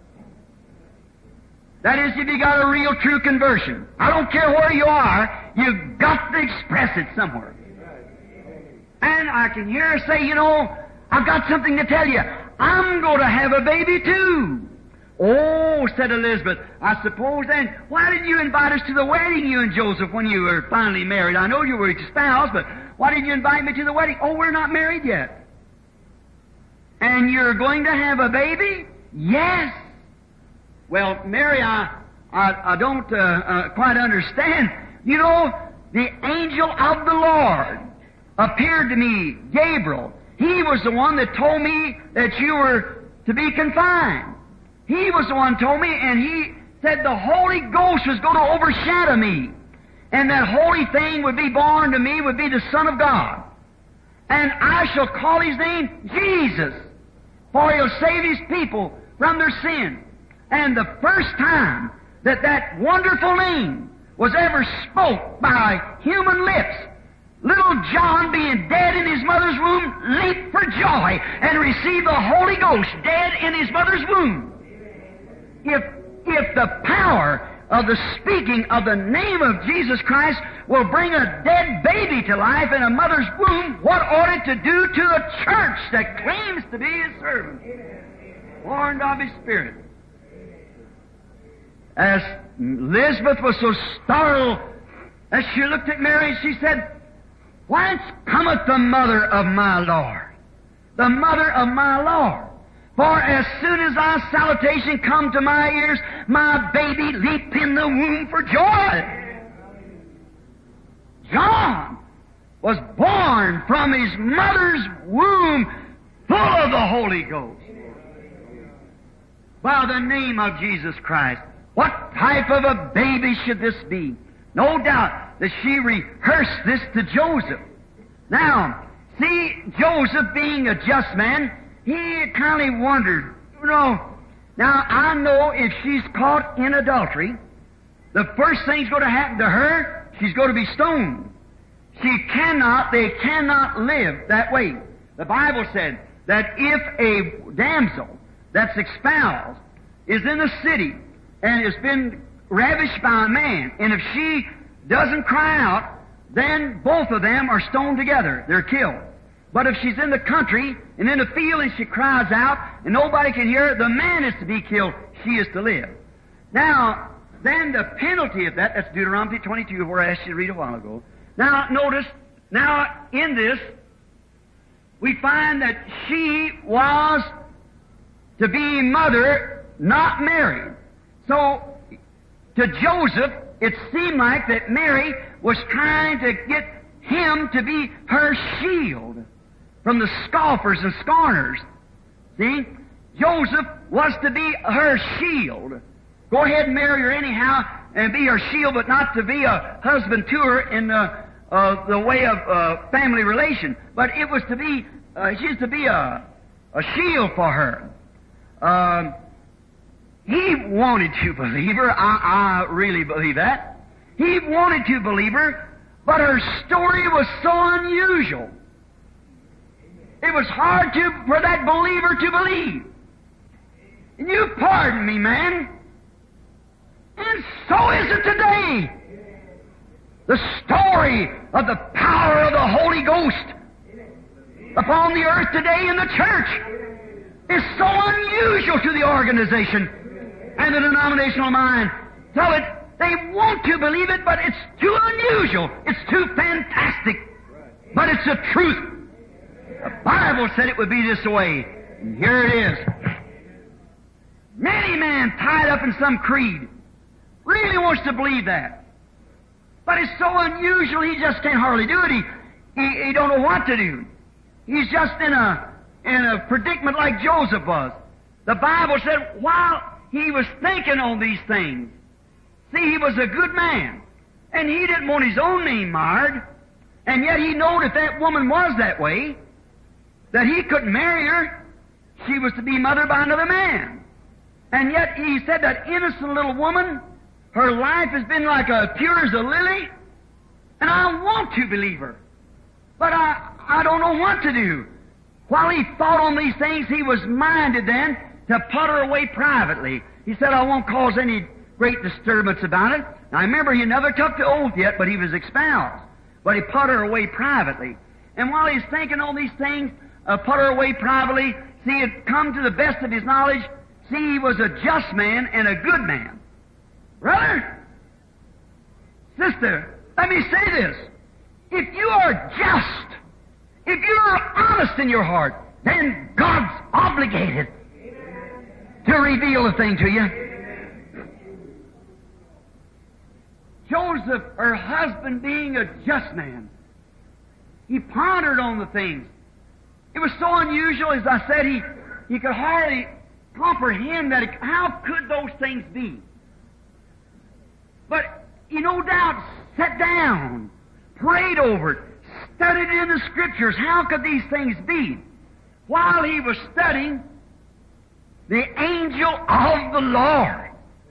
That is, if you got a real, true conversion. I don't care where you are, you've got to express it somewhere. And I can hear her say, "You know, I've got something to tell you. I'm going to have a baby too." "Oh," said Elizabeth, "I suppose then, why didn't you invite us to the wedding, you and Joseph, when you were finally married? I know you were espoused, but why didn't you invite me to the wedding?" "Oh, we're not married yet." "And you're going to have a baby?" "Yes." "Well, Mary, I, I, I don't uh, uh, quite understand. You know, the angel of the Lord appeared to me, Gabriel. He was the one that told me that you were to be confined. He was the one who told me, and he said the Holy Ghost was going to overshadow me. And that holy thing would be born to me, would be the Son of God. And I shall call His name Jesus, for He'll save His people from their sins." And the first time that that wonderful name was ever spoke by human lips, little John, being dead in his mother's womb, leaped for joy and received the Holy Ghost dead in his mother's womb. If, if the power of the speaking of the name of Jesus Christ will bring a dead baby to life in a mother's womb, what ought it to do to a church that claims to be His servant, born of His Spirit? As Elizabeth was so startled as she looked at Mary, she said, "Whence cometh the mother of my Lord? The mother of my Lord. For as soon as thy salutation come to my ears, my baby leaped in the womb for joy." John was born from his mother's womb full of the Holy Ghost by the name of Jesus Christ. What type of a baby should this be? No doubt that she rehearsed this to Joseph. Now, see, Joseph being a just man, he kind of wondered, you know, now I know if she's caught in adultery, the first thing's going to happen to her, she's going to be stoned. She cannot, they cannot live that way. The Bible said that if a damsel that's espoused is in the city and has been ravished by a man, and if she doesn't cry out, then both of them are stoned together. They're killed. But if she's in the country and in the field and she cries out and nobody can hear her, the man is to be killed, she is to live. Now, then the penalty of that, that's Deuteronomy twenty-two, where I asked you to read a while ago. Now, notice, now in this, we find that she was to be mother, not married. So, to Joseph, it seemed like that Mary was trying to get him to be her shield from the scoffers and scorners. See? Joseph was to be her shield. Go ahead and marry her anyhow and be her shield, but not to be a husband to her in the, uh, the way of uh, family relation. But it was to be, uh, she's to be a, a shield for her. Um, He wanted to believe her. I, I really believe that. He wanted to believe her, but her story was so unusual. It was hard to, for that believer to believe. And you pardon me, man. And so is it today. The story of the power of the Holy Ghost upon the earth today in the church is so unusual to the organization and the denominational mind. Tell it, they want to believe it, but it's too unusual. It's too fantastic. But it's the truth. The Bible said it would be this way. And here it is. Many men tied up in some creed really wants to believe that. But it's so unusual he just can't hardly do it. He, he, he don't know what to do. He's just in a, in a predicament like Joseph was. The Bible said while he was thinking on these things, see, he was a good man, and he didn't want his own name marred, and yet he knew if that woman was that way, that he couldn't marry her. She was to be mothered by another man. And yet he said that innocent little woman, her life has been like a pure as a lily, and I want to believe her. But I, I don't know what to do. While he thought on these things, he was minded then to put her away privately. He said, I won't cause any great disturbance about it. Now remember, he never took the oath yet, but he was espoused. But he put her away privately. And while he's thinking on these things, uh, put her away privately, see, it come to the best of his knowledge, see, he was a just man and a good man. Brother, sister, let me say this. If you are just, if you are honest in your heart, then God's obligated to reveal a thing to you. Joseph, her husband, being a just man, he pondered on the things. It was so unusual, as I said, he, he could hardly comprehend that. It, how could those things be? But he no doubt sat down, prayed over it, studied in the Scriptures. How could these things be? While he was studying, the angel of the Lord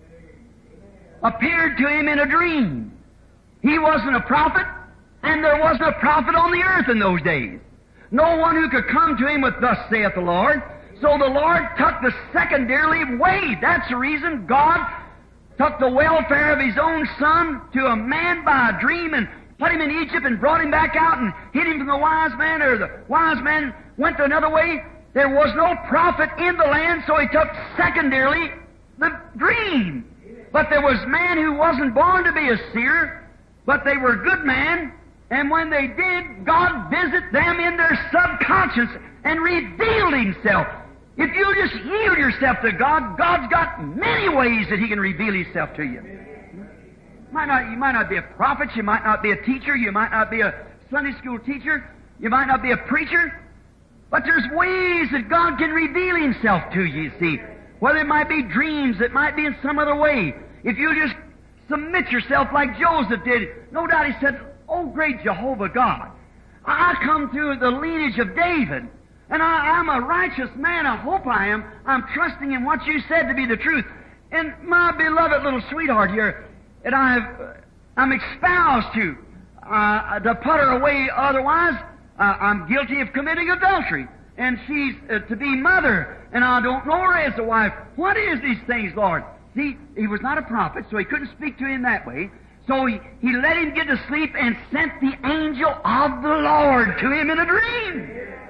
appeared to him in a dream. He wasn't a prophet, and there wasn't a prophet on the earth in those days. No one who could come to him with, thus saith the Lord. So the Lord took the secondarily way. That's the reason God took the welfare of His own Son to a man by a dream and put him in Egypt and brought him back out and hid him from the wise man, or the wise man went to another way. There was no prophet in the land, so he took secondarily the dream. But there was man who wasn't born to be a seer, but they were good men, and when they did, God visited them in their subconscious and revealed Himself. If you just yield yourself to God, God's got many ways that He can reveal Himself to you. Might not, you might not be a prophet, you might not be a teacher, you might not be a Sunday school teacher, you might not be a preacher, but there's ways that God can reveal Himself to you, you see. Whether it might be dreams, it might be in some other way. If you just submit yourself like Joseph did, no doubt he said, oh, great Jehovah God, I come through the lineage of David, and I, I'm a righteous man, I hope I am. I'm trusting in what you said to be the truth. And my beloved little sweetheart here, that I've, uh, I'm espoused to, uh, to put her away, otherwise uh, I'm guilty of committing adultery. And she's uh, to be mother, and I don't know her as a wife. What is these things, Lord? See, he was not a prophet, so he couldn't speak to him that way. So he, he let him get to sleep and sent the angel of the Lord to him in a dream.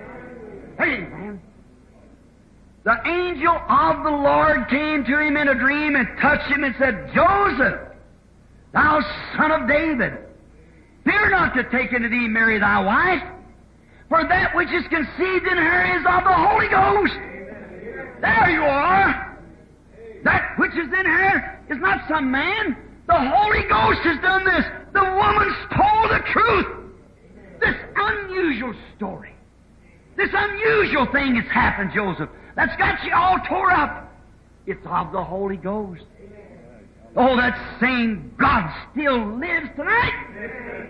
Amen. The angel of the Lord came to him in a dream and touched him and said, Joseph, thou son of David, fear not to take unto thee Mary thy wife, for that which is conceived in her is of the Holy Ghost. There you are. That which is in her is not some man. The Holy Ghost has done this. The woman's told the truth. This unusual story, this unusual thing has happened, Joseph, that's got you all tore up. It's of the Holy Ghost. Oh, that same God still lives tonight.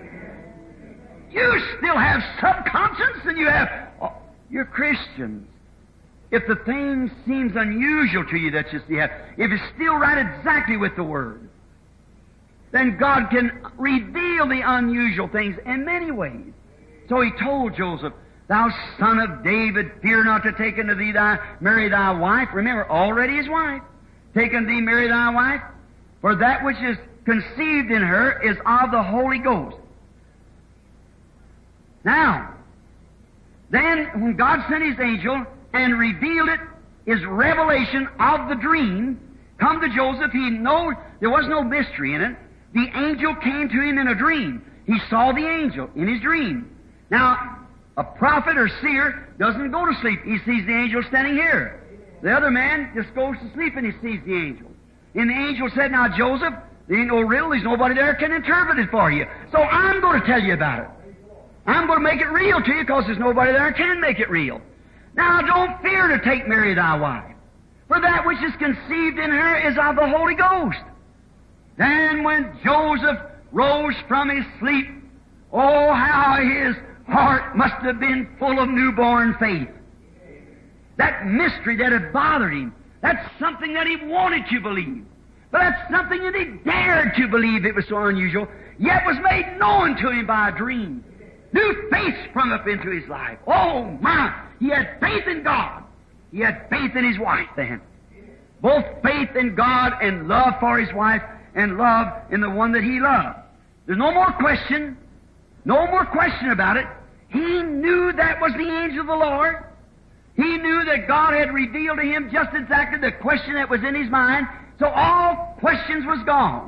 You still have subconscience, and you have... Oh, you're Christians. If the thing seems unusual to you that you see, if it's still right exactly with the Word, then God can reveal the unusual things in many ways. So He told Joseph, thou son of David, fear not to take unto thee thy, Mary thy wife. Remember, already his wife. Take unto thee Mary thy wife, for that which is conceived in her is of the Holy Ghost. Now, Then, when God sent His angel and revealed it, His revelation of the dream, come to Joseph, he know there was no mystery in it. The angel came to him in a dream. He saw the angel in his dream. Now, a prophet or seer doesn't go to sleep. He sees the angel standing here. The other man just goes to sleep and he sees the angel. And the angel said, now, Joseph, there ain't no riddle. There's nobody there can interpret it for you. So I'm going to tell you about it. I'm going to make it real to you because there's nobody there can make it real. Now, don't fear to take Mary thy wife, for that which is conceived in her is of the Holy Ghost. Then when Joseph rose from his sleep, oh, how his heart must have been full of newborn faith. That mystery that had bothered him, that's something that he wanted to believe. But that's something that he dared to believe. It was so unusual, yet was made known to him by a dream. New faith sprung up into his life. Oh, my! He had faith in God. He had faith in his wife then. Both faith in God and love for his wife and love in the one that he loved. There's no more question. No more question about it. He knew that was the angel of the Lord. He knew that God had revealed to him just exactly the question that was in his mind. So all questions was gone.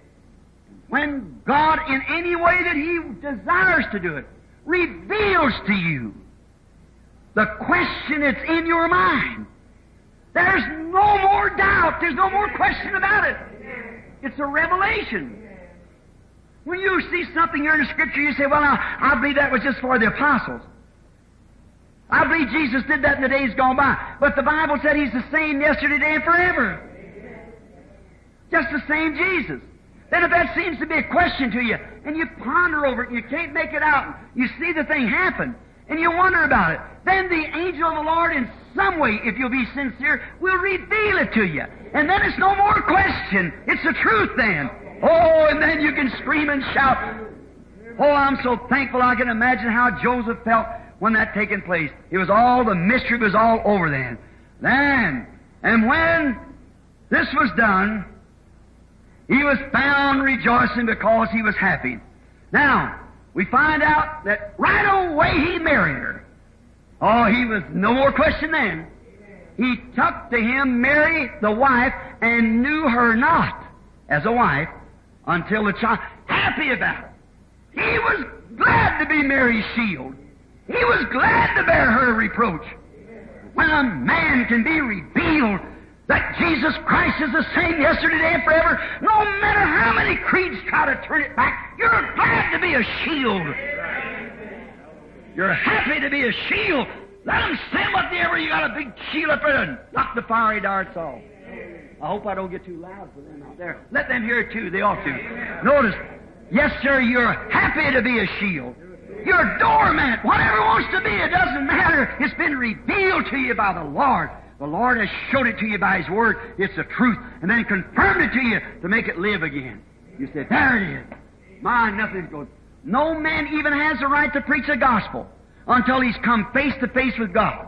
When God, in any way that He desires to do it, reveals to you the question that's in your mind, there's no more doubt. There's no more question about it. It's a revelation. When you see something here in the Scripture, you say, well, now, I believe that was just for the apostles. I believe Jesus did that in the days gone by. But the Bible said He's the same yesterday, today, and forever. Just the same Jesus. Then if that seems to be a question to you, and you ponder over it, and you can't make it out, you see the thing happen, and you wonder about it, then the angel of the Lord, in some way, if you'll be sincere, will reveal it to you. And then it's no more question. It's the truth then. Oh, and then you can scream and shout. Oh, I'm so thankful I can imagine how Joseph felt when that taken place. It was all, the mystery was all over then. Then, and when this was done, he was found rejoicing because he was happy. Now, we find out that right away he married her. Oh, he was no more question then. He took to him Mary, the wife, and knew her not as a wife until the child. Happy about it. He was glad to be Mary's shield. He was glad to bear her reproach. When a man can be revealed that Jesus Christ is the same yesterday, today, and forever, no matter how many creeds try to turn it back, you're glad to be a shield. You're happy to be a shield. Let them say whatever. You got a big shield up there and knock the fiery darts off. I hope I don't get too loud for them out there. Let them hear it too. They ought to. Notice, yes, sir, you're happy to be a shield. You're a doormat. Whatever wants to be, it doesn't matter. It's been revealed to you by the Lord. The Lord has showed it to you by His Word. It's the truth. And then confirmed it to you to make it live again. You said, there it is. My, nothing's good. No man even has the right to preach the gospel until he's come face to face with God.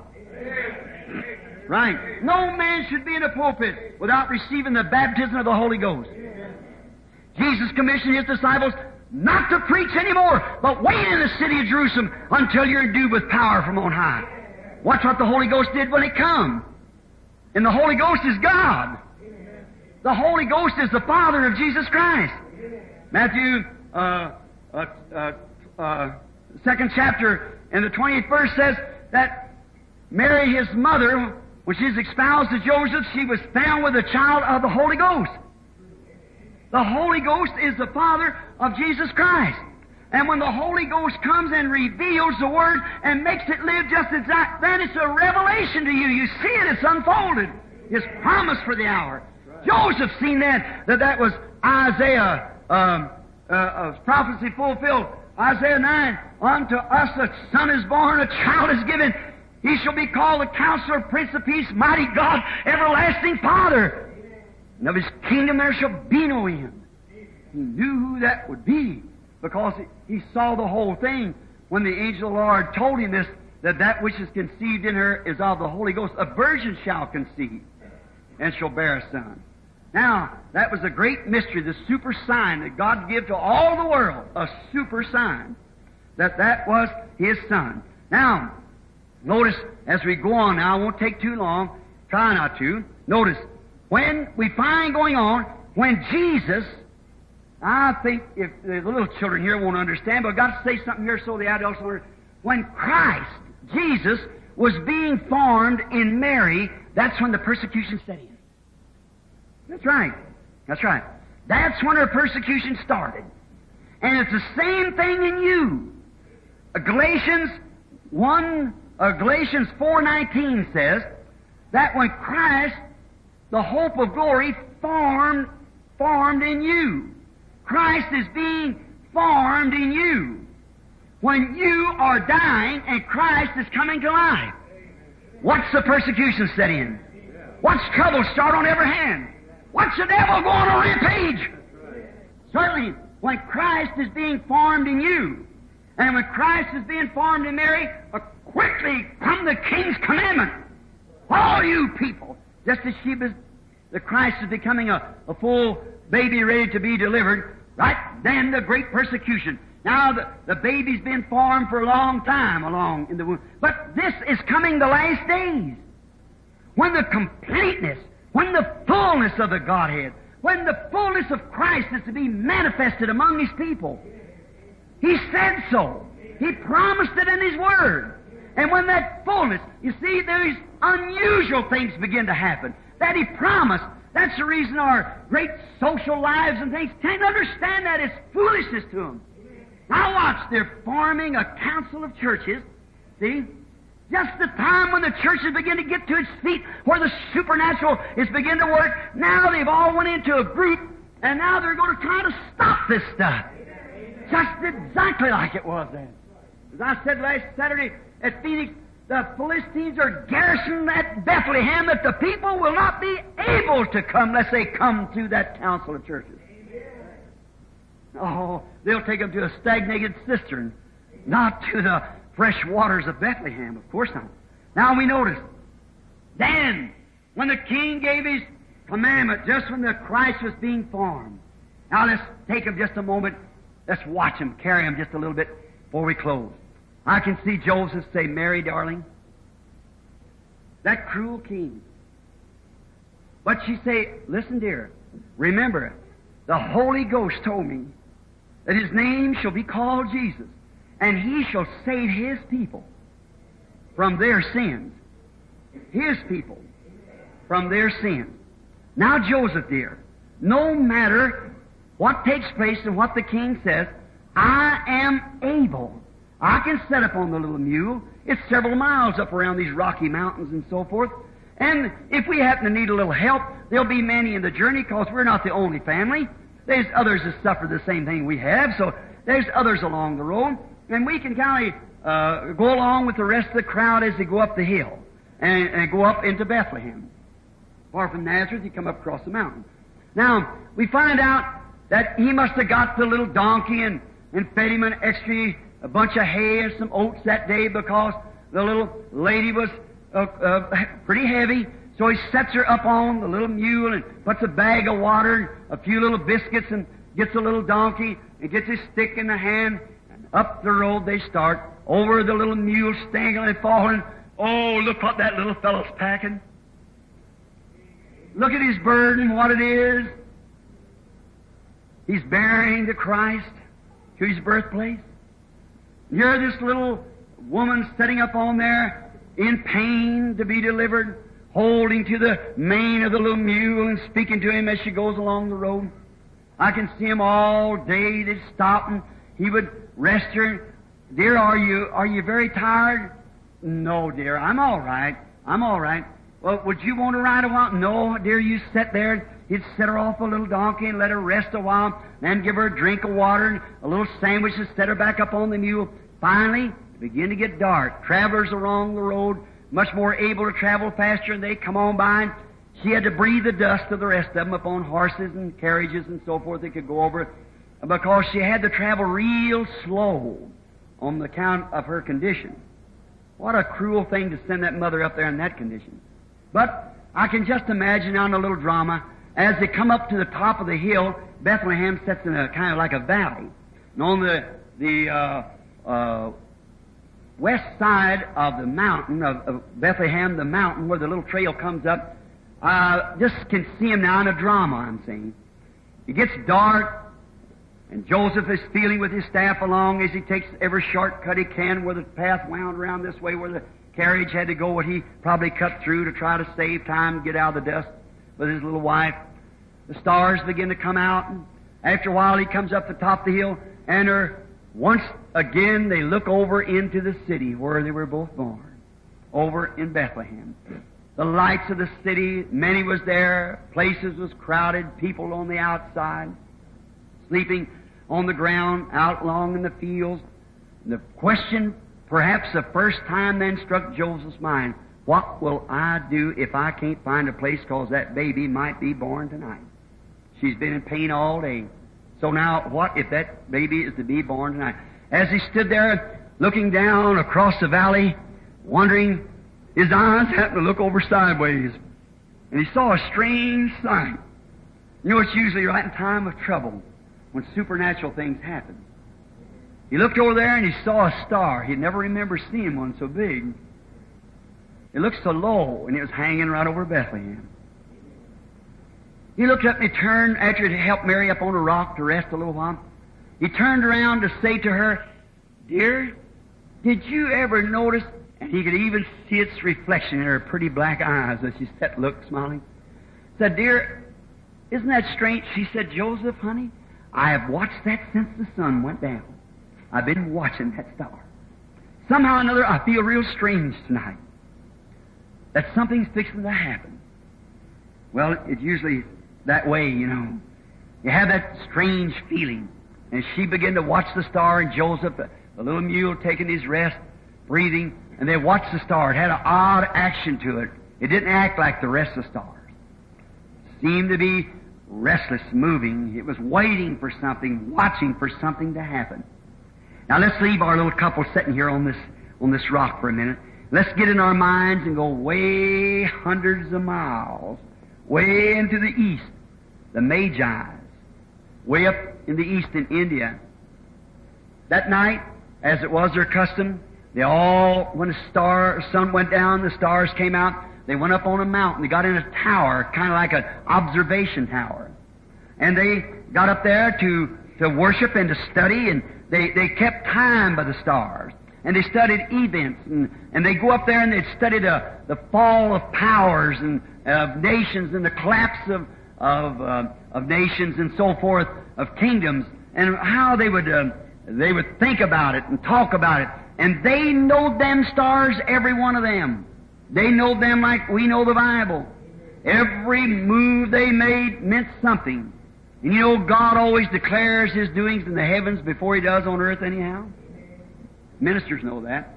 Right. No man should be in a pulpit without receiving the baptism of the Holy Ghost. Jesus commissioned His disciples not to preach anymore, but wait in the city of Jerusalem until you're endued with power from on high. Watch what the Holy Ghost did when He come. And the Holy Ghost is God. The Holy Ghost is the Father of Jesus Christ. Matthew, uh, uh, uh, uh, second chapter, and the twentieth verse says that Mary, His mother, when she was espoused to Joseph, she was found with a child of the Holy Ghost. The Holy Ghost is the Father of Jesus Christ. And when the Holy Ghost comes and reveals the Word and makes it live just exact, then it's a revelation to you. You see it, it's unfolded. It's promised for the hour. Joseph seen that, that that was Isaiah, um, uh, uh, prophecy fulfilled. Isaiah nine, unto us a son is born, a child is given. He shall be called the Counselor, Prince of Peace, Mighty God, Everlasting Father. And of His kingdom there shall be no end. He knew who that would be, because he saw the whole thing when the angel of the Lord told him this, that that which is conceived in her is of the Holy Ghost. A virgin shall conceive and shall bear a son. Now, that was a great mystery, the super sign that God gave to all the world, a super sign, that that was His Son. Now, Notice, as we go on now, I won't take too long, try not to. Notice, when we find going on, when Jesus, I think if the little children here won't understand, but I've got to say something here so the adults will understand. When Christ, Jesus, was being formed in Mary, that's when the persecution set in. That's right. That's right. That's when her persecution started. And it's the same thing in you. Galatians one, uh, Galatians four nineteen says that when Christ, the hope of glory, formed, formed in you. Christ is being formed in you. When you are dying and Christ is coming to life, what's the persecution set in? What's trouble start on every hand? What's the devil go on a rampage? Certainly, when Christ is being formed in you, and when Christ is being formed in Mary, uh, quickly come the King's commandment. All you people, just as she was, the Christ is becoming a, a full baby ready to be delivered, right then the great persecution. Now the, the baby's been formed for a long time along in the womb. But this is coming the last days. When the completeness, when the fullness of the Godhead, when the fullness of Christ is to be manifested among His people. He said so. He promised it in His Word. And when that fullness, you see, there's unusual things begin to happen that He promised. That's the reason our great social lives and things can't understand that. It's foolishness to them. Now watch, they're forming a council of churches, see? Just the time when the churches begin to get to its feet, where the supernatural is beginning to work, now they've all went into a group, and now they're going to try to stop this stuff. Just exactly like it was then. As I said last Saturday at Phoenix, the Philistines are garrisoned at Bethlehem, that the people will not be able to come unless they come through that council of churches. Oh, they'll take them to a stagnated cistern, not to the fresh waters of Bethlehem. Of course not. Now we notice, then, when the king gave his commandment, just when the Christ was being formed. Now let's take him just a moment. Let's watch him, carry him just a little bit before we close. I can see Joseph say, Mary, darling, that cruel king. But she say, listen, dear, remember, the Holy Ghost told me that His name shall be called Jesus, and He shall save His people from their sins. His people from their sins. Now, Joseph, dear, no matter what takes place and what the king says, I am able. I can set up on the little mule. It's several miles up around these Rocky Mountains and so forth. And if we happen to need a little help, there'll be many in the journey, because we're not the only family. There's others that suffer the same thing we have, so there's others along the road. And we can kind of uh, go along with the rest of the crowd as they go up the hill and, and go up into Bethlehem. Far from Nazareth, you come up across the mountain. Now, we find out that he must have got the little donkey and, and fed him an extra a bunch of hay and some oats that day, because the little lady was uh, uh, pretty heavy. So he sets her up on the little mule and puts a bag of water and a few little biscuits and gets a little donkey and gets his stick in the hand. And up the road they start, over the little mule staggering and falling. Oh, look what that little fellow's packing. Look at his burden, what it is. He's bearing the Christ to His birthplace. Here this little woman sitting up on there in pain to be delivered, holding to the mane of the little mule and speaking to him as she goes along the road. I can see him all day. They'd stop and he would rest her. Dear, are you are you very tired? No, dear, I'm all right. I'm all right. Well, would you want to ride a while? No, dear, you sit there. He'd set her off a little donkey and let her rest a while, then give her a drink of water and a little sandwich and set her back up on the mule. Finally, it began to get dark. Travelers along the road, much more able to travel faster, and they come on by. And she had to breathe the dust of the rest of them upon horses and carriages and so forth. They could go over, because she had to travel real slow on the account of her condition. What a cruel thing to send that mother up there in that condition. But I can just imagine on a little drama, as they come up to the top of the hill, Bethlehem sits in a kind of like a valley. And on the, the, uh, uh, west side of the mountain, of, of Bethlehem, the mountain where the little trail comes up. Uh, just can see him now in a drama, I'm saying. It gets dark, and Joseph is feeling with his staff along as he takes every shortcut he can where the path wound around this way, where the carriage had to go, what he probably cut through to try to save time and get out of the dust with his little wife. The stars begin to come out, and after a while he comes up the top of the hill, and er, once again they look over into the city where they were both born, over in Bethlehem. The lights of the city, many was there, places was crowded, people on the outside, sleeping on the ground, out along in the fields. And the question, perhaps the first time then struck Joseph's mind, what will I do if I can't find a place, because that baby might be born tonight? She's been in pain all day. So now, what if that baby is to be born tonight? As he stood there, looking down across the valley, wondering, his eyes happened to look over sideways, and he saw a strange sight. You know, it's usually right in time of trouble when supernatural things happen. He looked over there and he saw a star. He'd never remember seeing one so big. It looked so low, and it was hanging right over Bethlehem. He looked up and he turned, after he helped Mary up on a rock to rest a little while. He turned around to say to her, "Dear, did you ever notice?" And he could even see its reflection in her pretty black eyes as she sat, looked, smiling. Said, "Dear, isn't that strange?" She said, "Joseph, honey, I have watched that since the sun went down. I've been watching that star. Somehow or another, I feel real strange tonight, that something's fixing to happen." Well, it's usually that way, you know. You have that strange feeling. And she began to watch the star, and Joseph, the, the little mule, taking his rest, breathing, and they watched the star. It had an odd action to it. It didn't act like the rest of the stars. It seemed to be restless, moving. It was waiting for something, watching for something to happen. Now let's leave our little couple sitting here on this on this rock for a minute. Let's get in our minds and go way hundreds of miles, way into the east, the Magi, way up in the east in India. That night, as it was their custom, they all, when the star, sun went down, the stars came out, they went up on a mountain. They got in a tower, kind of like an observation tower. And they got up there to, to worship and to study, and they, they kept time by the stars. And they studied events, and, and they go up there and they studied uh, the fall of powers and of nations and the collapse of of, uh, of nations and so forth, of kingdoms, and how they would uh, they would think about it and talk about it. And they know them stars, every one of them. They know them like we know the Bible. Every move they made meant something. And you know, God always declares His doings in the heavens before He does on earth anyhow. Ministers know that.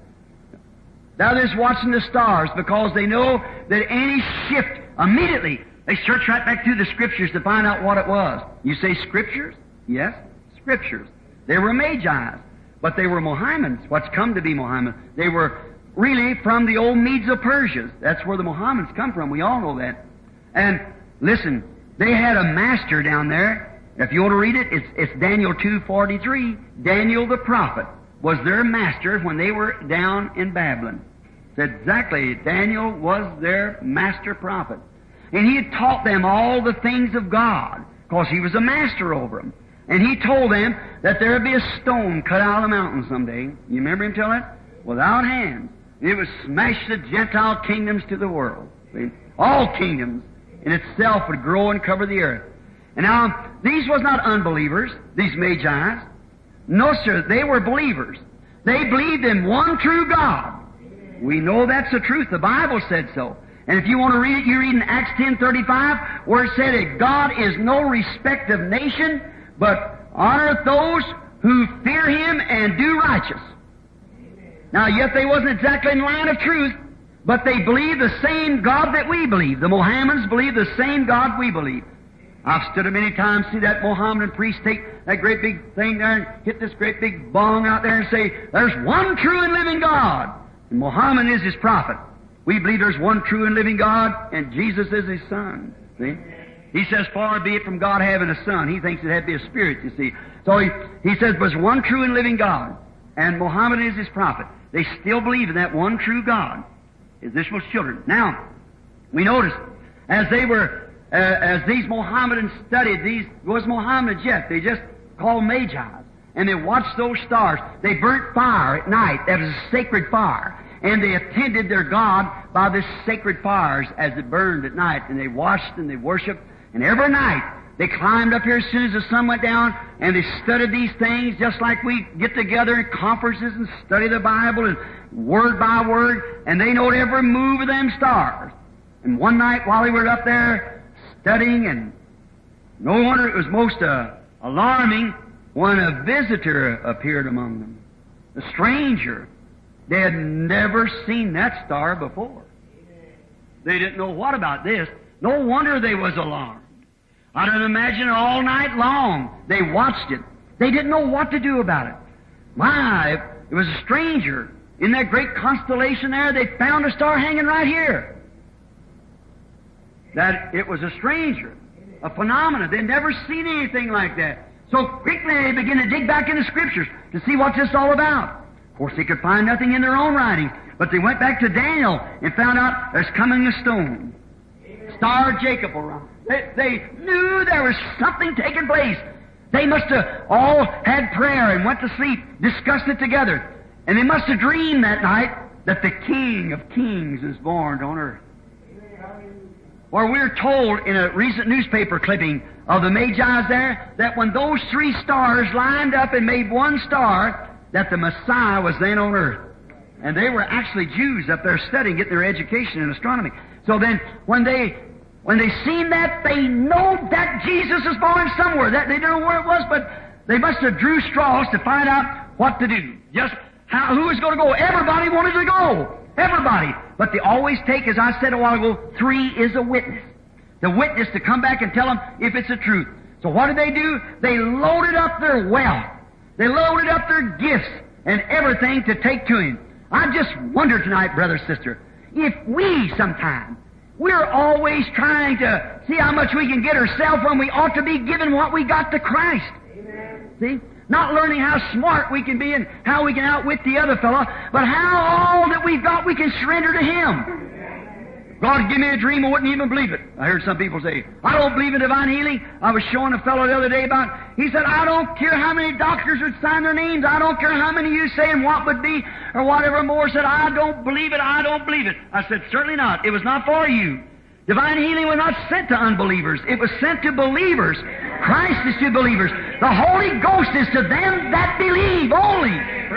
Now they're just watching the stars because they know that any shift, immediately, they search right back through the Scriptures to find out what it was. You say Scriptures? Yes, Scriptures. They were Magi's, but they were Mohammedans, what's come to be Mohammed. They were really from the old Medes of Persia. That's where the Mohammedans come from. We all know that. And listen, they had a master down there. If you want to read it, it's, it's Daniel two forty-three. Daniel the prophet was their master when they were down in Babylon. It's exactly, Daniel was their master prophet. And he had taught them all the things of God, because he was a master over them. And he told them that there would be a stone cut out of the mountain someday. You remember him telling it? Without hands. And it would smash the Gentile kingdoms to the world. See? All kingdoms in itself would grow and cover the earth. And now, these was not unbelievers, these Magi's. No, sir, they were believers. They believed in one true God. We know that's the truth. The Bible said so. And if you want to read it, you read in Acts ten thirty-five, where it said that God is no respect of nation, but honoreth those who fear Him and do righteous. Now, yet they wasn't exactly in line of truth, but they believed the same God that we believe. The Mohammedans believe the same God we believe. I've stood many times, see that Mohammedan priest take that great big thing there and hit this great big bong out there and say, there's one true and living God, and Muhammad is His prophet. We believe there's one true and living God, and Jesus is His Son. See? He says, far be it from God having a son. He thinks it had to be a spirit, you see. So he, he says, there's one true and living God, and Muhammad is His prophet. They still believe in that one true God, Israel's children. Now, we notice, as they were, uh, as these Mohammedans studied, these was Mohammedans yet, they just called Magi, and they watched those stars. They burnt fire at night. That was a sacred fire. And they attended their God by this sacred fires as it burned at night. And they watched and they worshiped. And every night they climbed up here as soon as the sun went down, and they studied these things just like we get together in conferences and study the Bible and word by word. And they knowed every move of them stars. And one night while they were up there studying, and no wonder it was most uh, alarming when a visitor appeared among them, a stranger. They had never seen that star before. They didn't know what about this. No wonder they was alarmed. I don't imagine all night long they watched it. They didn't know what to do about it. My, it was a stranger. In that great constellation there, they found a star hanging right here. That it was a stranger, a phenomenon. They'd never seen anything like that. So quickly they began to dig back in the Scriptures to see what this is all about. Of course, they could find nothing in their own writings, but they went back to Daniel and found out there's coming a stone. Star of Jacob around. They, they knew there was something taking place. They must have all had prayer and went to sleep, discussed it together. And they must have dreamed that night that the King of Kings is born on earth. Or we're told in a recent newspaper clipping of the Magi's there that when those three stars lined up and made one star, that the Messiah was then on earth. And they were actually Jews up there studying, getting their education in astronomy. So then, when they when they seen that, they know that Jesus is born somewhere. That they don't know where it was, but they must have drew straws to find out what to do. Just how, who was going to go? Everybody wanted to go. Everybody. But they always take, as I said a while ago, three is a witness. The witness to come back and tell them if it's the truth. So what did they do? They loaded up their wealth. They loaded up their gifts and everything to take to Him. I just wonder tonight, brother, sister, if we sometime, we're always trying to see how much we can get ourselves when we ought to be giving what we got to Christ. Amen. See? Not learning how smart we can be and how we can outwit the other fellow, but how all that we've got we can surrender to Him. God give me a dream, I wouldn't even believe it. I heard some people say, I don't believe in divine healing. I was showing a fellow the other day about, he said, I don't care how many doctors would sign their names. I don't care how many you say and what would be or whatever more. Said, I don't believe it. I don't believe it. I said, certainly not. It was not for you. Divine healing was not sent to unbelievers. It was sent to believers. Christ is to believers. The Holy Ghost is to them that believe only.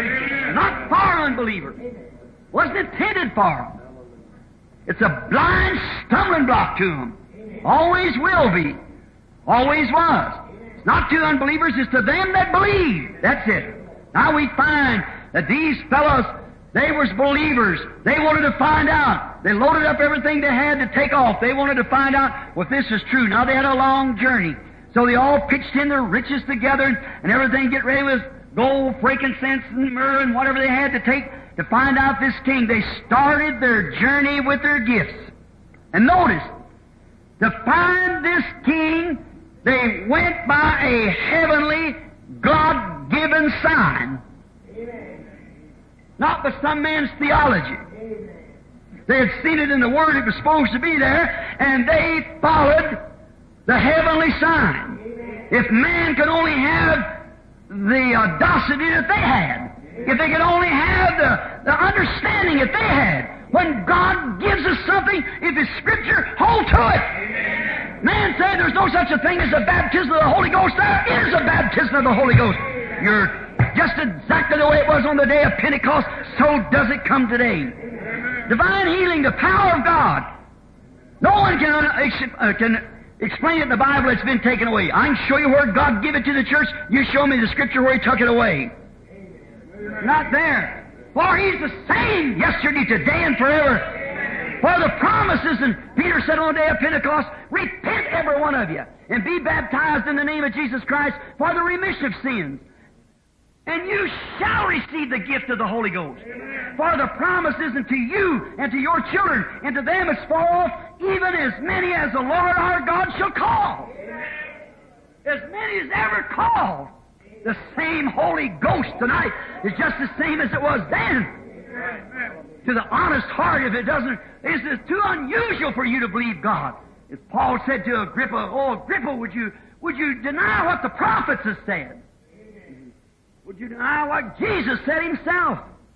Not for unbelievers. Wasn't intended for them. It's a blind stumbling block to them. Always will be. Always was. It's not to unbelievers, it's to them that believe. That's it. Now we find that these fellows, they was believers. They wanted to find out. They loaded up everything they had to take off. They wanted to find out if this is true. Now they had a long journey. So they all pitched in their riches together and everything, get ready with gold, frankincense, and myrrh, and whatever they had to take to find out this king. They started their journey with their gifts. And notice, to find this king, they went by a heavenly, God-given sign. Amen. Not by some man's theology. Amen. They had seen it in the Word, it was supposed to be there, and they followed the heavenly sign. Amen. If man could only have the audacity that they had, if they could only have the, the understanding that they had, when God gives us something, if it's Scripture, hold to it. Amen. Man say there's no such a thing as a baptism of the Holy Ghost. There is a baptism of the Holy Ghost. You're just exactly the way it was on the day of Pentecost, so does it come today. Amen. Divine healing, the power of God. No one can, uh, can explain it in the Bible. It's been taken away. I can show you where God gave it to the church. You show me the Scripture where He took it away. Not there. For He's the same yesterday, today, and forever. For the promises, and Peter said on the day of Pentecost, repent every one of you, and be baptized in the name of Jesus Christ for the remission of sins. And you shall receive the gift of the Holy Ghost. For the promise is unto you and to your children, and to them as far off, even as many as the Lord our God shall call. As many as ever called. The same Holy Ghost tonight is just the same as it was then. To the honest heart, if it doesn't, it's just too unusual for you to believe God. As Paul said to Agrippa, "Oh, Agrippa, would you would you deny what the prophets have said? Would you deny what Jesus said Himself?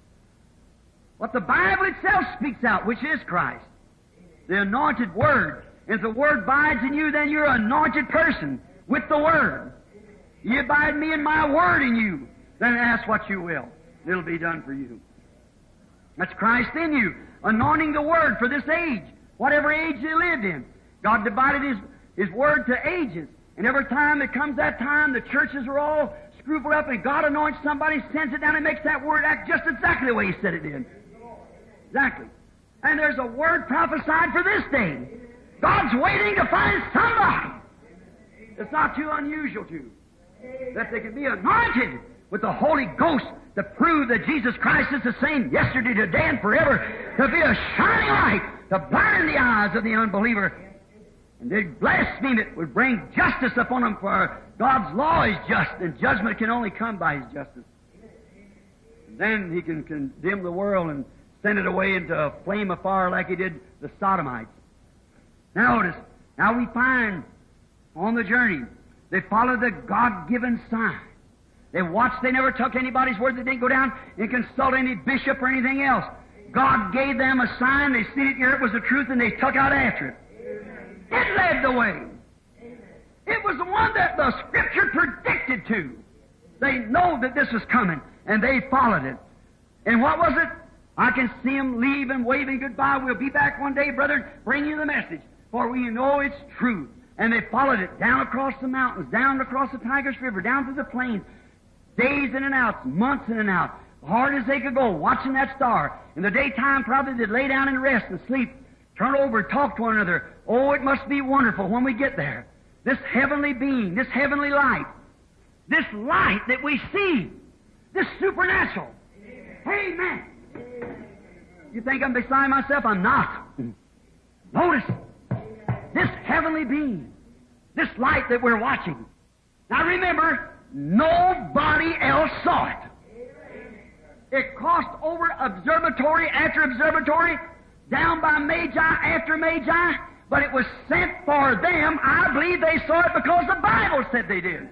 What the Bible itself speaks out, which is Christ, the anointed Word. If the Word abides in you, then you're an anointed person with the Word. You abide in me and my Word in you, then ask what you will. It'll be done for you." That's Christ in you, anointing the Word for this age, whatever age they lived in. God divided His, His Word to ages. And every time it comes that time, the churches are all screwed up, and God anoints somebody, sends it down, and makes that Word act just exactly the way He said it did. Exactly. And there's a Word prophesied for this day. God's waiting to find somebody. It's not too unusual to, that they can be anointed with the Holy Ghost to prove that Jesus Christ is the same yesterday, today, and forever, to be a shining light, to blind the eyes of the unbeliever. And they'd blaspheme it, would bring justice upon them, for God's law is just, and judgment can only come by His justice. And then He can condemn the world and send it away into a flame of fire like He did the Sodomites. Now notice, now we find on the journey, they followed the God-given sign. They watched, they never took anybody's word. They didn't go down and consult any bishop or anything else. God gave them a sign. They seen it here, it was the truth, and they took out after it. It led the way. It was the one that the Scripture predicted to. They know that this was coming, and they followed it. And what was it? I can see them leave and waving goodbye. We'll be back one day, brethren, bring you the message, for we know it's true. And they followed it down across the mountains, down across the Tigris River, down through the plains, days in and out, months in and out, hard as they could go, watching that star. In the daytime, probably they'd lay down and rest and sleep, turn over and talk to one another. Oh, it must be wonderful when we get there. This heavenly being, this heavenly light, this light that we see, this supernatural. Amen. You think I'm beside myself? I'm not. Notice, this heavenly being, this light that we're watching. Now remember, nobody else saw it. It crossed over observatory after observatory, down by Magi after Magi, but it was sent for them. I believe they saw it because the Bible said they did.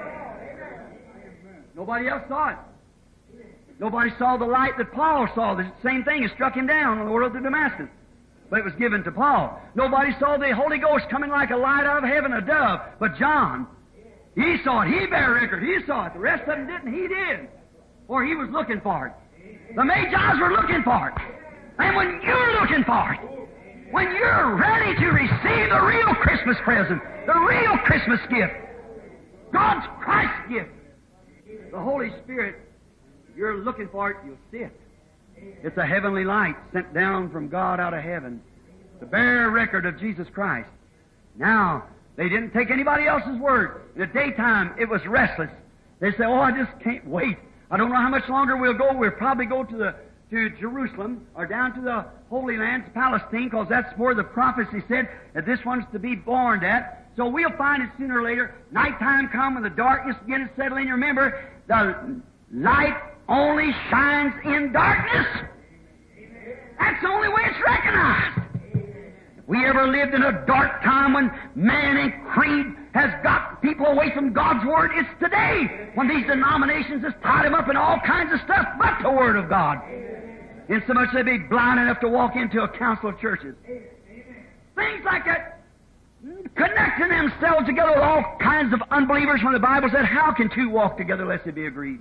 Nobody else saw it. Nobody saw the light that Paul saw. The same thing, it struck him down on the road to Damascus. But it was given to Paul. Nobody saw the Holy Ghost coming like a light out of heaven, a dove. But John, he saw it. He bare record. He saw it. The rest of them didn't. He did. Or he was looking for it. The Magi's were looking for it. And when you're looking for it, when you're ready to receive the real Christmas present, the real Christmas gift, God's Christ gift, the Holy Spirit, you're looking for it, you'll see it. It's a heavenly light sent down from God out of heaven to bear record of Jesus Christ. Now, they didn't take anybody else's word. In the daytime, it was restless. They say, "Oh, I just can't wait. I don't know how much longer we'll go. We'll probably go to the to Jerusalem or down to the Holy Land, to Palestine, because that's where the prophecy said that this one's to be born at. So we'll find it sooner or later. Nighttime come and the darkness begins to settle in. Remember, the light only shines in darkness. That's the only way it's recognized. If we ever lived in a dark time when man and creed has got people away from God's Word, it's today, when these denominations has tied them up in all kinds of stuff but the Word of God. Insomuch they'd be blind enough to walk into a council of churches. Things like that, connecting themselves together with all kinds of unbelievers, when the Bible said, "How can two walk together lest they be agreed?"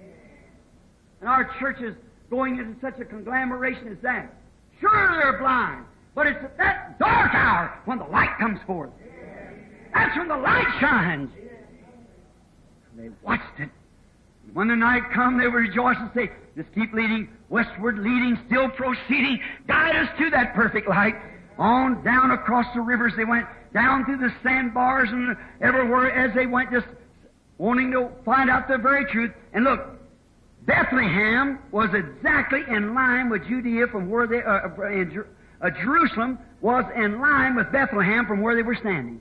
And our churches going into such a conglomeration as that. Sure, they're blind, but it's at that dark hour when the light comes forth. That's when the light shines. And they watched it. And when the night come, they would rejoice and say, "Just keep leading, westward leading, still proceeding. Guide us to that perfect light." On down across the rivers they went, down through the sandbars and everywhere as they went, just wanting to find out the very truth. And look, Bethlehem was exactly in line with Judea from where they, uh, in Jer- uh, Jerusalem was in line with Bethlehem from where they were standing.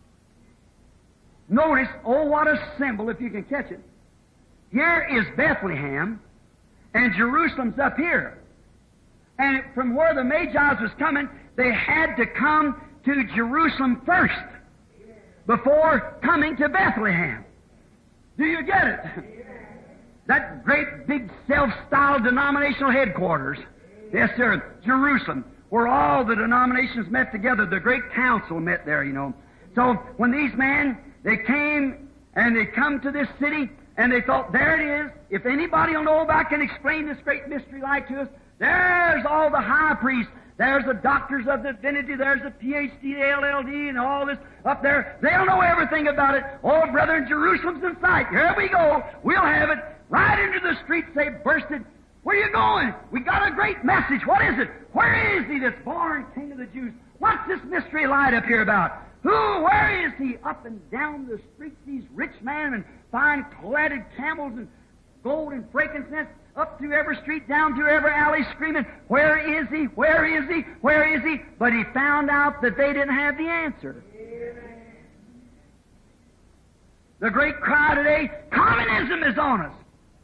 Notice, oh, what a symbol, if you can catch it. Here is Bethlehem, and Jerusalem's up here. And from where the Magi was coming, they had to come to Jerusalem first before coming to Bethlehem. Do you get it? That great big self-styled denominational headquarters. Yes, sir, Jerusalem, where all the denominations met together. The great council met there, you know. So when these men, they came and they come to this city and they thought, there it is. If anybody will know about can explain this great mystery light to us, there's all the high priests. There's the doctors of divinity. There's the P H D, L L D, and all this up there. They'll know everything about it. Oh, brethren, Jerusalem's in sight. Here we go. We'll have it. Right into the streets they bursted. Where are you going? We got a great message. What is it? Where is he that's born King of the Jews? What's this mystery light up here about? Who? Where is he? Up and down the streets, these rich men and fine cladded camels and gold and frankincense, up through every street, down through every alley, screaming, where is he? Where is he? Where is he? But he found out that they didn't have the answer. Amen. The great cry today, communism is on us.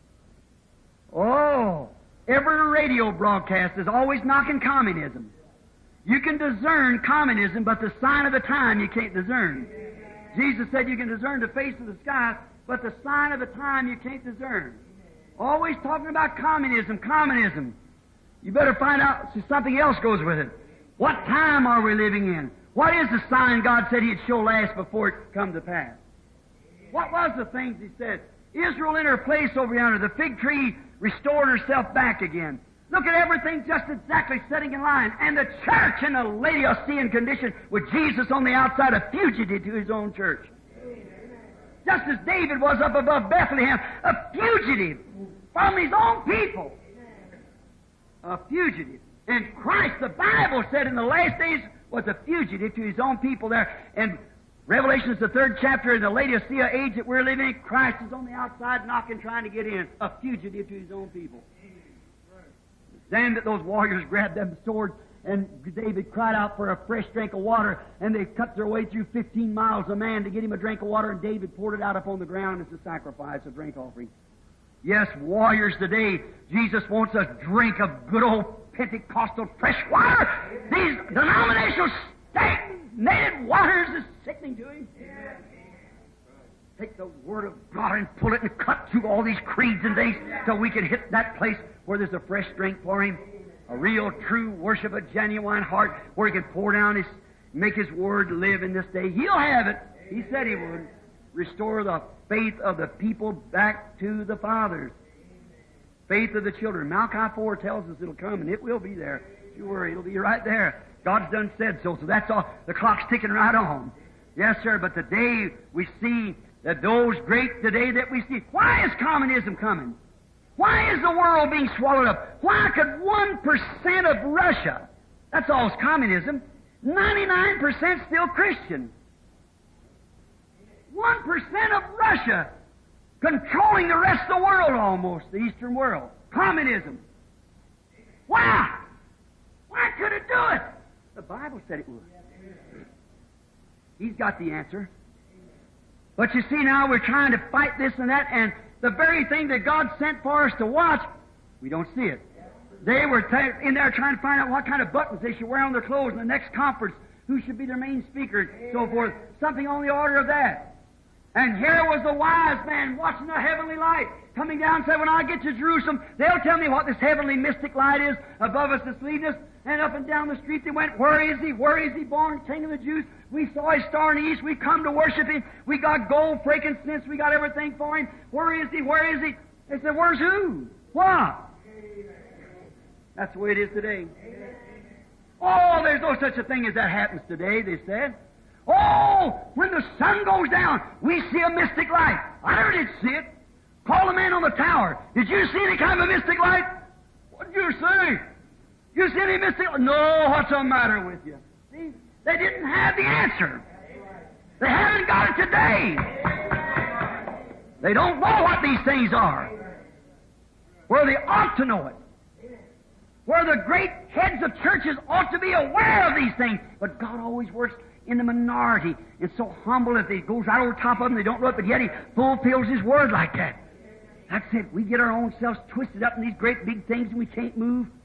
Oh, every radio broadcast is always knocking communism. You can discern communism, but the sign of the time you can't discern. Jesus said you can discern the face of the sky, but the sign of the time you can't discern. Always talking about communism, communism. You better find out so something else goes with it. What time are we living in? What is the sign God said He'd show last before it come to pass? What was the things He said? Israel in her place over yonder, the fig tree restored herself back again. Look at everything just exactly setting in line. And the church in a Laodicean condition with Jesus on the outside, a fugitive to His own church. Just as David was up above Bethlehem, a fugitive from his own people. A fugitive. And Christ, the Bible said in the last days, was a fugitive to His own people there. And Revelation is the third chapter in the Laodicea age that we're living in. Christ is on the outside knocking, trying to get in. A fugitive to His own people. Then those warriors grabbed them swords, and David cried out for a fresh drink of water, and they cut their way through fifteen miles a man to get him a drink of water, and David poured it out upon the ground as a sacrifice, a drink offering. Yes, warriors today, Jesus wants a drink of good old Pentecostal fresh water. These denominational stagnated waters is sickening to Him. Take the Word of God and pull it and cut through all these creeds and things till we can hit that place where there's a fresh drink for Him. A real, true worship, a genuine heart where He can pour down His, make His Word live in this day. He'll have it. He said He would. Restore the faith of the people back to the fathers. Faith of the children. Malachi four tells us it'll come, and it will be there. Don't you worry, it'll be right there. God's done said so, so that's all. The clock's ticking right on. Yes, sir, but today we see that those great, today that we see, why is communism coming? Why is the world being swallowed up? Why could one percent of Russia, that's all is communism, ninety-nine percent still Christian. one percent of Russia controlling the rest of the world almost, the Eastern world. Communism. Why? Why could it do it? The Bible said it would. He's got the answer. But you see now we're trying to fight this and that, and the very thing that God sent for us to watch, we don't see it. They were t- in there trying to find out what kind of buttons they should wear on their clothes in the next conference, who should be their main speaker, and so forth. Something on the order of that. And here was the wise man watching the heavenly light coming down and said, when I get to Jerusalem, they'll tell me what this heavenly mystic light is above us that's leading us. And up and down the street they went, where is He? Where is He born, King of the Jews? We saw His star in the east. We come to worship Him. We got gold, frankincense. We got everything for Him. Where is He? Where is He? They said, where's who? What? That's the way it is today. Oh, there's no such a thing as that happens today, they said. Oh, when the sun goes down, we see a mystic light. I never did see it. Call the man on the tower. Did you see any kind of a mystic light? What did you say? You see any mystic light? No, what's the matter with you? See, they didn't have the answer. They haven't got it today. They don't know what these things are. Where they ought to know it. Where the great heads of churches ought to be aware of these things. But God always works in the minority. It's so humble that He goes right over top of them. They don't know it, but yet He fulfills His Word like that. That's it. We get our own selves twisted up in these great big things and we can't move.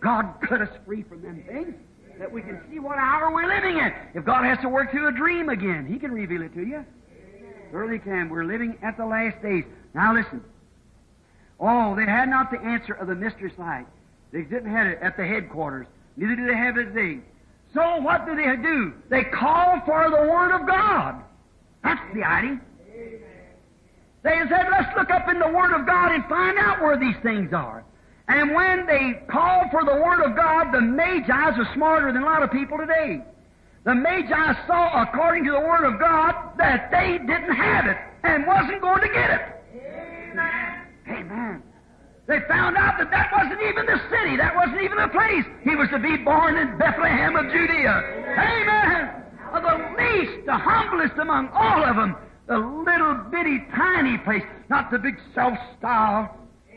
God cut us free from them things, that we can see what hour we're living in. If God has to work through a dream again, He can reveal it to you. Surely He can. We're living at the last days. Now listen. Oh, they had not the answer of the mystery light. They didn't have it at the headquarters. Neither do they have it today. So what do they do? They call for the Word of God. That's the idea. They said, let's look up in the Word of God and find out where these things are. And when they called for the Word of God, the Magi's are smarter than a lot of people today. The Magi saw, according to the Word of God, that they didn't have it and wasn't going to get it. Amen. Amen. They found out that that wasn't even the city. That wasn't even the place. He was to be born in Bethlehem of Judea. Amen. The least, the humblest among all of them. The little bitty tiny place. Not the big self-style.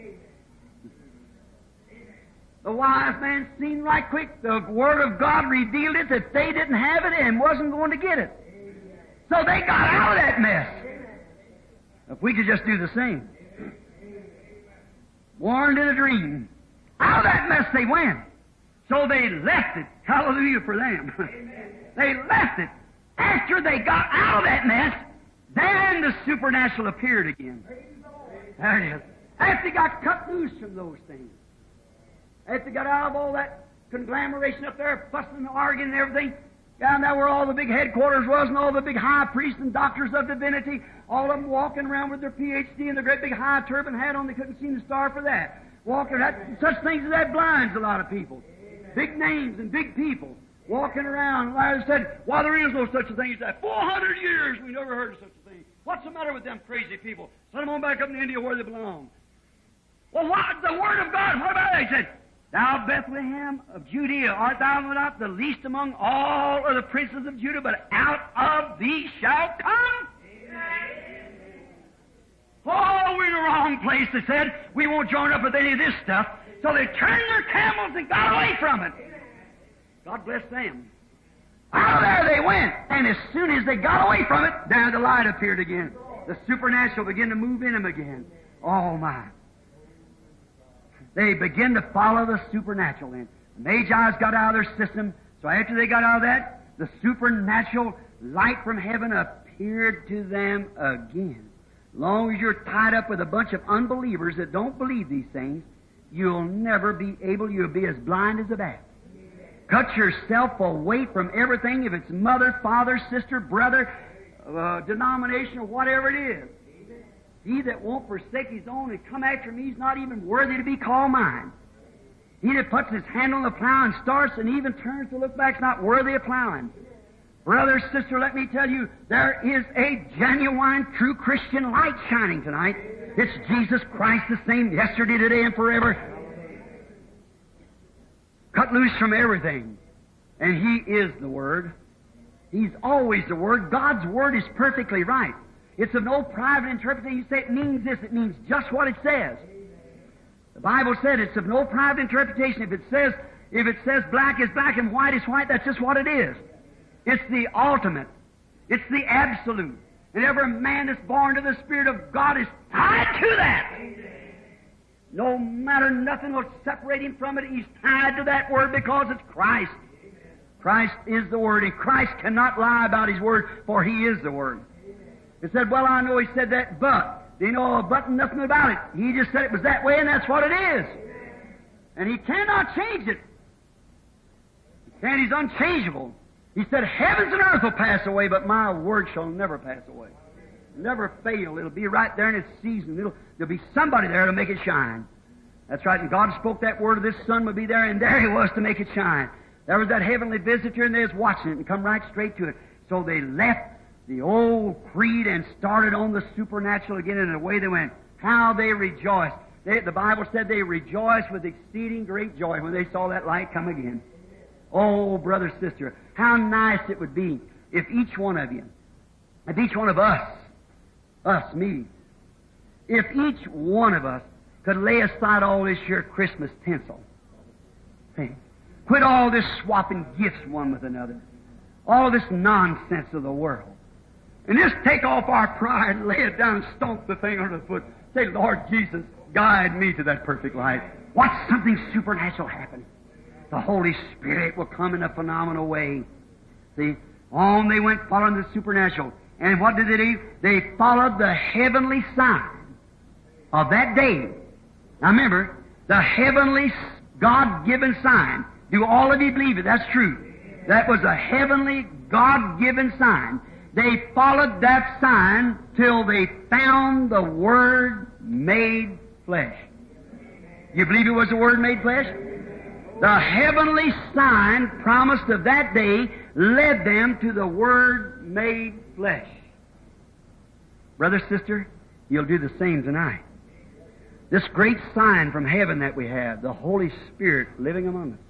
The wise man seen right quick. The Word of God revealed it that they didn't have it and wasn't going to get it. So they got out of that mess. If we could just do the same. Warned in a dream. Out of that mess they went. So they left it. Hallelujah for them. They left it. After they got out of that mess, then the supernatural appeared again. There it is. After they got cut loose from those things. After they got out of all that conglomeration up there, fussing and arguing and everything, down there where all the big headquarters was and all the big high priests and doctors of divinity, all of them walking around with their P H D and their great big high turban hat on, they couldn't see the star for that. Walking, that, such things as that blinds a lot of people. Big names and big people walking around. Larry said, why, there is no such a thing as that. four hundred years we never heard of such a thing. What's the matter with them crazy people? Send them on back up to India where they belong. Well, what? The Word of God, what about it? He said, thou Bethlehem of Judea, art thou not the least among all of the princes of Judah, but out of thee shall come? Amen. Oh, we're in the wrong place, they said. We won't join up with any of this stuff. So they turned their camels and got away from it. God bless them. Out of there they went. And as soon as they got away from it, there the light appeared again. The supernatural began to move in them again. Oh, my. They begin to follow the supernatural then. The Magi's got out of their system. So after they got out of that, the supernatural light from heaven appeared to them again. As long as you're tied up with a bunch of unbelievers that don't believe these things, you'll never be able, you'll be as blind as a bat. Cut yourself away from everything, if it's mother, father, sister, brother, uh, denomination, or whatever it is. He that won't forsake his own and come after me, he's not even worthy to be called mine. He that puts his hand on the plow and starts and even turns to look back is not worthy of plowing. Brother, sister, let me tell you, there is a genuine, true Christian light shining tonight. It's Jesus Christ, the same yesterday, today, and forever. Cut loose from everything. And He is the Word. He's always the Word. God's Word is perfectly right. It's of no private interpretation. You say it means this, it means just what it says. The Bible said it's of no private interpretation. If it says, if it says black is black and white is white, that's just what it is. It's the ultimate. It's the absolute. And every man that's born to the Spirit of God is tied to that. No matter, nothing will separate him from it. He's tied to that Word because it's Christ. Christ is the Word, and Christ cannot lie about His Word, for He is the Word. He said, well, I know He said that, but, they know but nothing about it. He just said it was that way, and that's what it is. And He cannot change it. And He's unchangeable. He said, heavens and earth will pass away, but my Word shall never pass away. Never fail. It'll be right there in its season. It'll, there'll be somebody there to make it shine. That's right. And God spoke that word, this sun would be there, and there He was to make it shine. There was that heavenly visitor, and they was watching it and come right straight to it. So they left the old creed and started on the supernatural again, and away they went. How they rejoiced. They, the Bible said they rejoiced with exceeding great joy when they saw that light come again. Oh, brother, sister, how nice it would be if each one of you, if each one of us, us, me, if each one of us could lay aside all this here Christmas tinsel. See? Quit all this swapping gifts one with another. All this nonsense of the world. And just take off our pride and lay it down and stomp the thing under the foot. Say, Lord Jesus, guide me to that perfect light. Watch something supernatural happen. the Holy Spirit will come in a phenomenal way. See, on they went following the supernatural. And what did they do? They followed the heavenly sign of that day. Now remember, the heavenly God-given sign. Do all of you believe it? That's true. That was a heavenly God-given sign. They followed that sign till they found the Word made flesh. You believe it was the Word made flesh? The heavenly sign promised of that day led them to the Word made flesh. Brother, sister, you'll do the same tonight. This great sign from heaven that we have, the Holy Spirit living among us.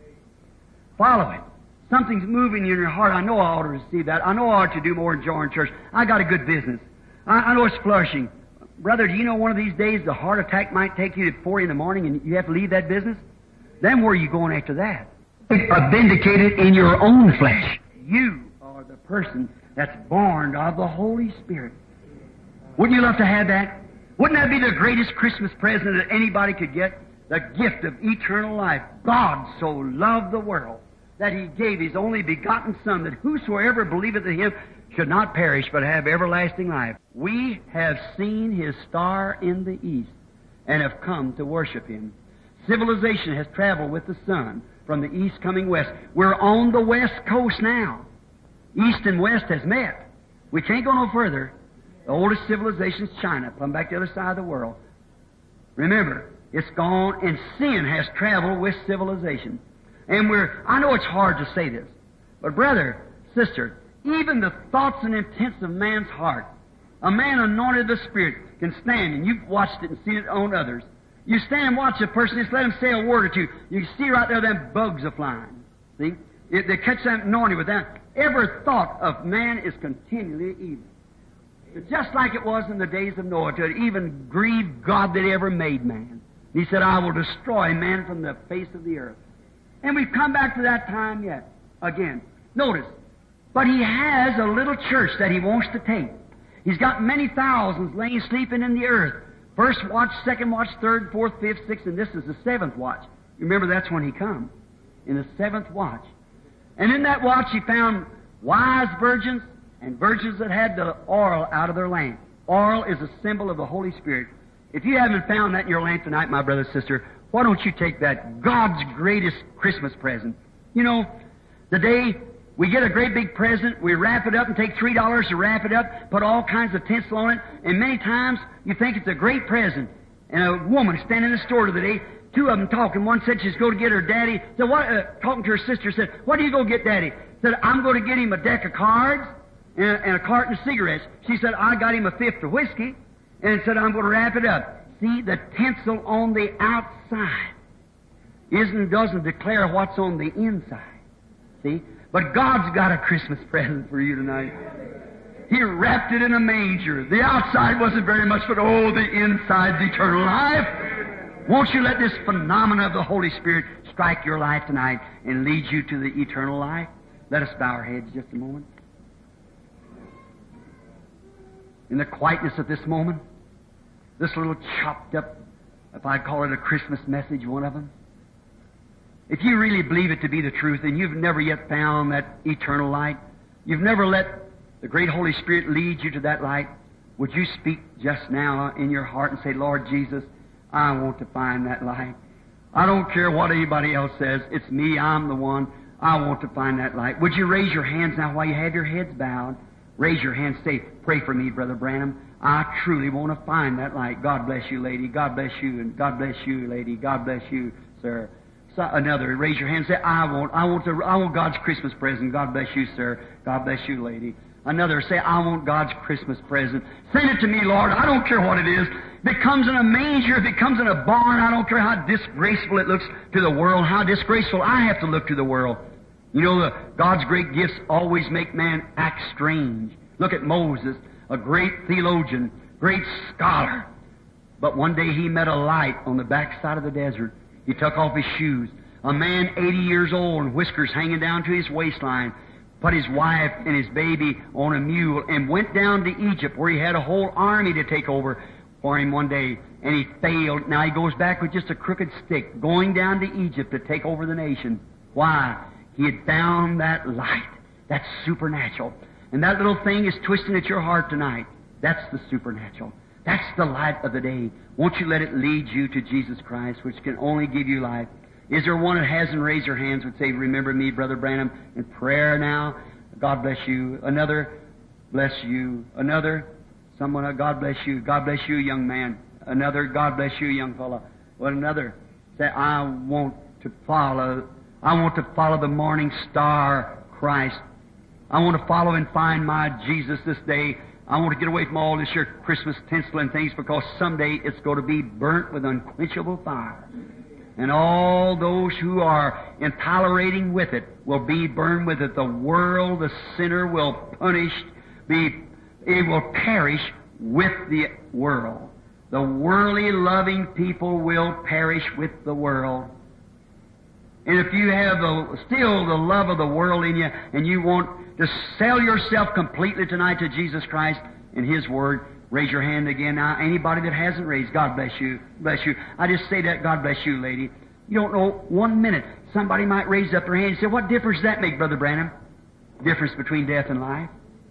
Follow it. Something's moving you in your heart. I know I ought to receive that. I know I ought to do more in joy in church. I got a good business. I, I know it's flourishing. Brother, do you know one of these days the heart attack might take you at four in the morning and you have to leave that business? Then where are you going after that? You are vindicated in your own flesh. You are the person that's born of the Holy Spirit. Wouldn't you love to have that? Wouldn't that be the greatest Christmas present that anybody could get? The gift of eternal life. God so loved the world that He gave His only begotten Son, that whosoever believeth in Him should not perish but have everlasting life. We have seen His star in the east and have come to worship Him. Civilization has traveled with the sun from the east coming west. We're on the west coast now. East and west has met. We can't go no further. The oldest civilization is China, come back to the other side of the world. Remember, it's gone, and sin has traveled with civilization. And we're, I know it's hard to say this, but brother, sister, even the thoughts and intents of man's heart, a man anointed of the Spirit can stand, and you've watched it and seen it on others. You stand and watch a person, just let him say a word or two. You can see right there them bugs are flying. See? If they catch that anointing with that. Every thought of man is continually evil. It's just like it was in the days of Noah, to even grieve God that ever made man. He said, I will destroy man from the face of the earth. And we've come back to that time yet. Again. Notice. But He has a little church that He wants to take. He's got many thousands laying sleeping in the earth. First watch, second watch, third, fourth, fifth, sixth, and this is the seventh watch. Remember, that's when He comes. In the seventh watch. And in that watch He found wise virgins and virgins that had the oil out of their lamp. Oil is a symbol of the Holy Spirit. If you haven't found that in your lamp tonight, my brother, sister, why don't you take that, God's greatest Christmas present? You know, the day we get a great big present, we wrap it up and take three dollars to wrap it up, put all kinds of tinsel on it, and many times you think it's a great present. And a woman standing in the store the other day, two of them talking. One said she's going to get her daddy. So what? Uh, talking to her sister, said, "What do you go get, Daddy?" Said, "I'm going to get him a deck of cards and a, and a carton of cigarettes." She said, "I got him a fifth of whiskey," and said, "I'm going to wrap it up." See, the tinsel on the outside isn't doesn't declare what's on the inside. See, but God's got a Christmas present for you tonight. He wrapped it in a manger. The outside wasn't very much, but oh, the inside's eternal life. Won't you let this phenomena of the Holy Spirit strike your life tonight and lead you to the eternal life? Let us bow our heads just a moment. In the quietness of this moment, this little chopped up, if I call it a Christmas message, one of them. If you really believe it to be the truth and you've never yet found that eternal light, you've never let the great Holy Spirit lead you to that light, would you speak just now in your heart and say, "Lord Jesus, I want to find that light. I don't care what anybody else says. It's me. I'm the one. I want to find that light." Would you raise your hands now while you have your heads bowed? Raise your hands. Say, "Pray for me, Brother Branham. I truly want to find that light." God bless you, lady. God bless you, and God bless you, lady. God bless you, sir. So another, raise your hand. Say, "I want, I want to, I want God's Christmas present." God bless you, sir. God bless you, lady. Another, say, "I want God's Christmas present. Send it to me, Lord. I don't care what it is. If it comes in a manger, if it comes in a barn, I don't care how disgraceful it looks to the world, how disgraceful I have to look to the world." You know, the, God's great gifts always make man act strange. Look at Moses, a great theologian, great scholar. But one day he met a light on the backside of the desert. He took off his shoes. A man eighty years old and whiskers hanging down to his waistline, put his wife and his baby on a mule and went down to Egypt, where he had a whole army to take over for him one day. and he failed. Now he goes back with just a crooked stick, going down to Egypt to take over the nation. Why? He had found that light. That's supernatural. And that little thing is twisting at your heart tonight. That's the supernatural. That's the light of the day. Won't you let it lead you to Jesus Christ, which can only give you life? Is there one that hasn't raised their hands would say, remember me, Brother Branham, in prayer now? God bless you. Another, bless you. Another, someone, God bless you. God bless you, young man. Another, God bless you, young fellow. Well, another, say, I want to follow, I want to follow the morning star, Christ. I want to follow and find my Jesus this day. I want to get away from all this here Christmas tinsel and things, because someday it's going to be burnt with unquenchable fire. And all those who are intolerating with it will be burned with it. The world, the sinner, will punish, be, it will perish with the world. The worldly loving people will perish with the world. And if you have the, still the love of the world in you, and you want to sell yourself completely tonight to Jesus Christ and His Word, raise your hand again now. Anybody that hasn't raised, God bless you. Bless you. I just say that, God bless you, lady. You don't know one minute. Somebody might raise up their hand and say, what difference does that make, Brother Branham? Difference between death and life.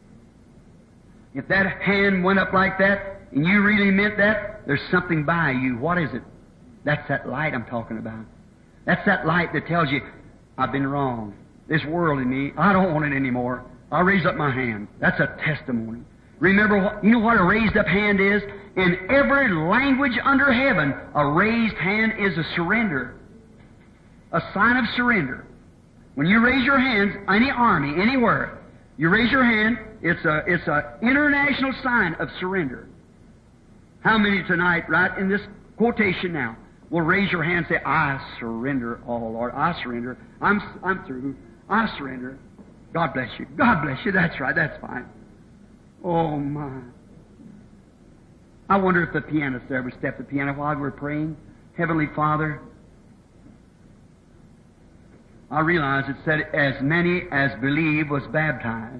If that hand went up like that, and you really meant that, there's something by you. What is it? That's that light I'm talking about. That's that light that tells you, I've been wrong. This world in me, I don't want it anymore. I'll raise up my hand. That's a testimony. Remember, what, you know what a raised up hand is? In every language under heaven, a raised hand is a surrender. A sign of surrender. When you raise your hands, any army, anywhere, you raise your hand, it's a, it's a international sign of surrender. How many tonight, right in this quotation now, will raise your hand and say, I surrender all, Lord. I surrender. I'm, I'm through. I surrender. God bless you. God bless you. That's right. That's fine. Oh, my. I wonder if the pianist there would step the piano while we're praying. Heavenly Father, I realize it said, as many as believe was baptized.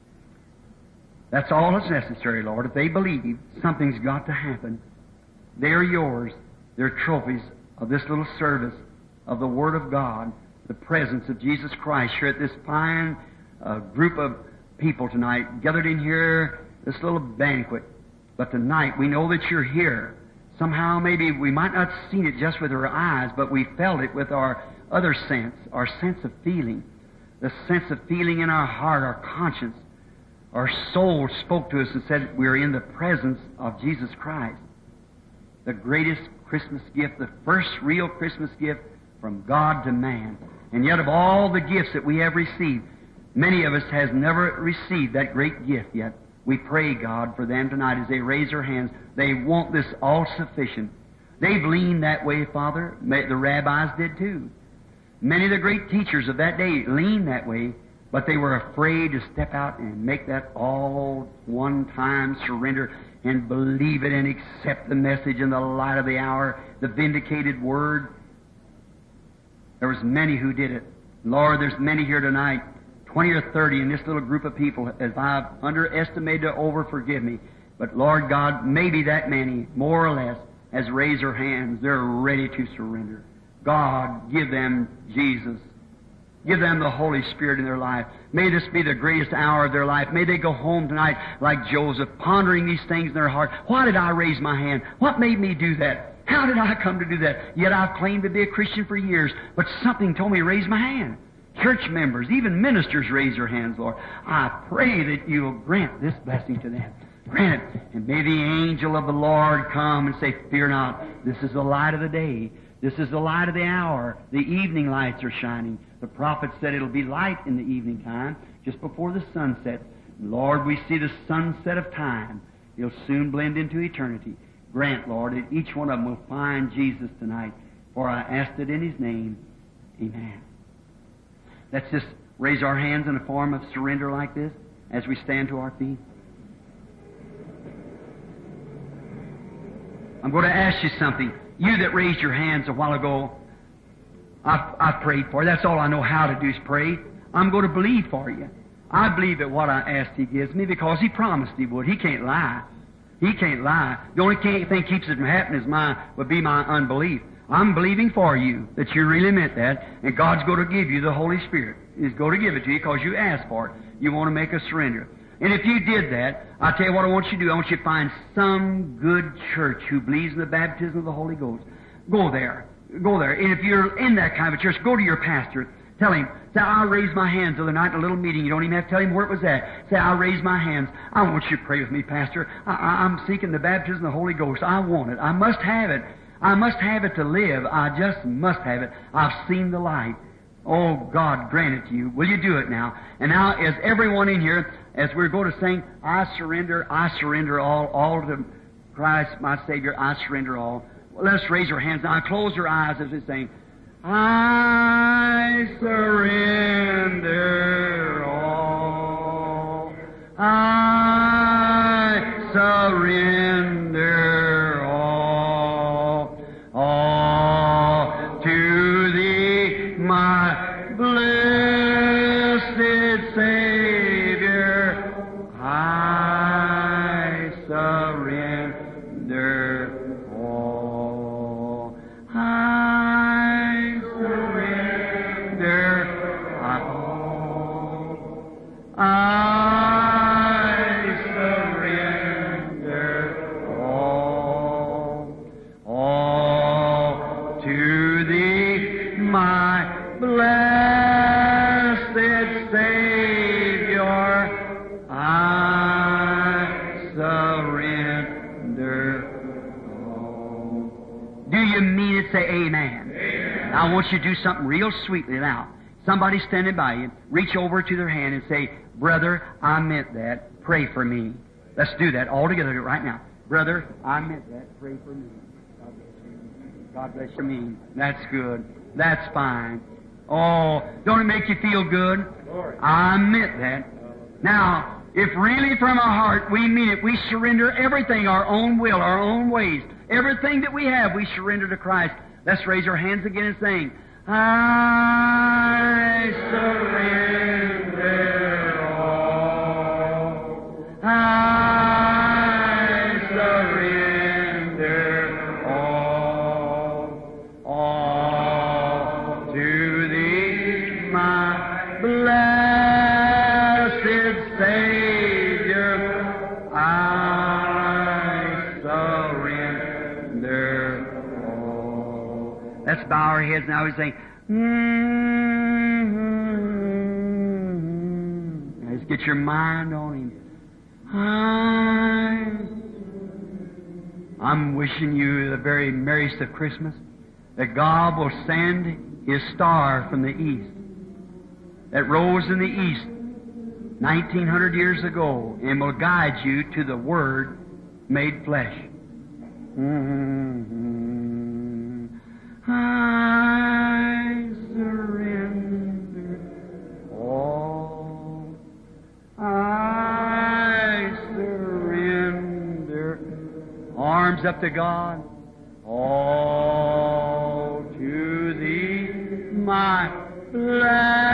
That's all that's necessary, Lord. If they believe, something's got to happen. They're yours. They're trophies of this little service of the Word of God, the presence of Jesus Christ here at this fine uh, group of people tonight, gathered in here, this little banquet. But tonight, we know that you're here. Somehow, maybe we might not have seen it just with our eyes, but we felt it with our other sense, our sense of feeling. The sense of feeling in our heart, our conscience. Our soul spoke to us and said, we're in the presence of Jesus Christ. The greatest Christmas gift, the first real Christmas gift from God to man. And yet of all the gifts that we have received, many of us has never received that great gift yet. We pray, God, for them tonight as they raise their hands. They want this all-sufficient. They've leaned that way, Father. The rabbis did too. Many of the great teachers of that day leaned that way, but they were afraid to step out and make that all one-time surrender and believe it and accept the message in the light of the hour, the vindicated Word. There was many who did it. Lord, there's many here tonight, twenty or thirty in this little group of people, as I've underestimated or over, forgive me. But Lord God, maybe that many, more or less, has raised their hands. They're ready to surrender. God, give them Jesus. Give them the Holy Spirit in their life. May this be the greatest hour of their life. May they go home tonight like Joseph, pondering these things in their heart. Why did I raise my hand? What made me do that? How did I come to do that? Yet I've claimed to be a Christian for years, but something told me to raise my hand. Church members, even ministers raise their hands, Lord. I pray that you'll grant this blessing to them. Grant it. And may the angel of the Lord come and say, fear not. This is the light of the day. This is the light of the hour. The evening lights are shining. The prophet said it'll be light in the evening time, just before the sun sets. Lord, we see the sunset of time. It'll soon blend into eternity. Grant, Lord, that each one of them will find Jesus tonight. For I asked it in His name. Amen. Let's just raise our hands in a form of surrender like this as we stand to our feet. I'm going to ask you something. You that raised your hands a while ago, I've, I've prayed for you. That's all I know how to do is pray. I'm going to believe for you. I believe that what I asked He gives me because He promised He would. He can't lie. He can't lie. The only thing keeps it from happening is my, would be my unbelief. I'm believing for you that you really meant that, and God's going to give you the Holy Spirit. He's going to give it to you because you asked for it. You want to make a surrender. And if you did that, I'll tell you what I want you to do. I want you to find some good church who believes in the baptism of the Holy Ghost. Go there. Go there. And if you're in that kind of a church, go to your pastor. Tell him, say, I'll raise my hands the other night in a little meeting. You don't even have to tell him where it was at. Say, I'll raise my hands. I want you to pray with me, Pastor. I, I, I'm seeking the baptism of the Holy Ghost. I want it. I must have it. I must have it to live. I just must have it. I've seen the light. Oh, God, grant it to you. Will you do it now? And now, as everyone in here, as we're going to sing, I surrender, I surrender all, all to Christ, my Savior, I surrender all. Well, let's raise our hands now and close our eyes as we sing. I surrender all. I surrender all. All to Thee, my blessed Savior. I surrender all. I surrender all. I surrender all. All to Thee, my blessed Savior. I surrender all. Do you mean it? Say amen. Amen. I want you to do something real sweetly now. Somebody standing by you, reach over to their hand and say, Brother, I meant that. Pray for me. Let's do that all together right now. Brother, I meant that. Pray for me. God bless you. God bless you. Me. That's good. That's fine. Oh, don't it make you feel good? I meant that. Now, if really from our heart we mean it, we surrender everything, our own will, our own ways, everything that we have, we surrender to Christ. Let's raise our hands again and sing, I surrender all. I surrender all. All to Thee, my blessed Savior. I surrender all. Let's bow our heads now and say, mm-hmm. Let's get your mind on Him. I, I'm wishing you the very merriest of Christmas, that God will send His star from the east, that rose in the east nineteen hundred years ago, and will guide you to the Word made flesh. Mm-hmm. I surrender all. I surrender. Arms up to God. All to Thee, my blessed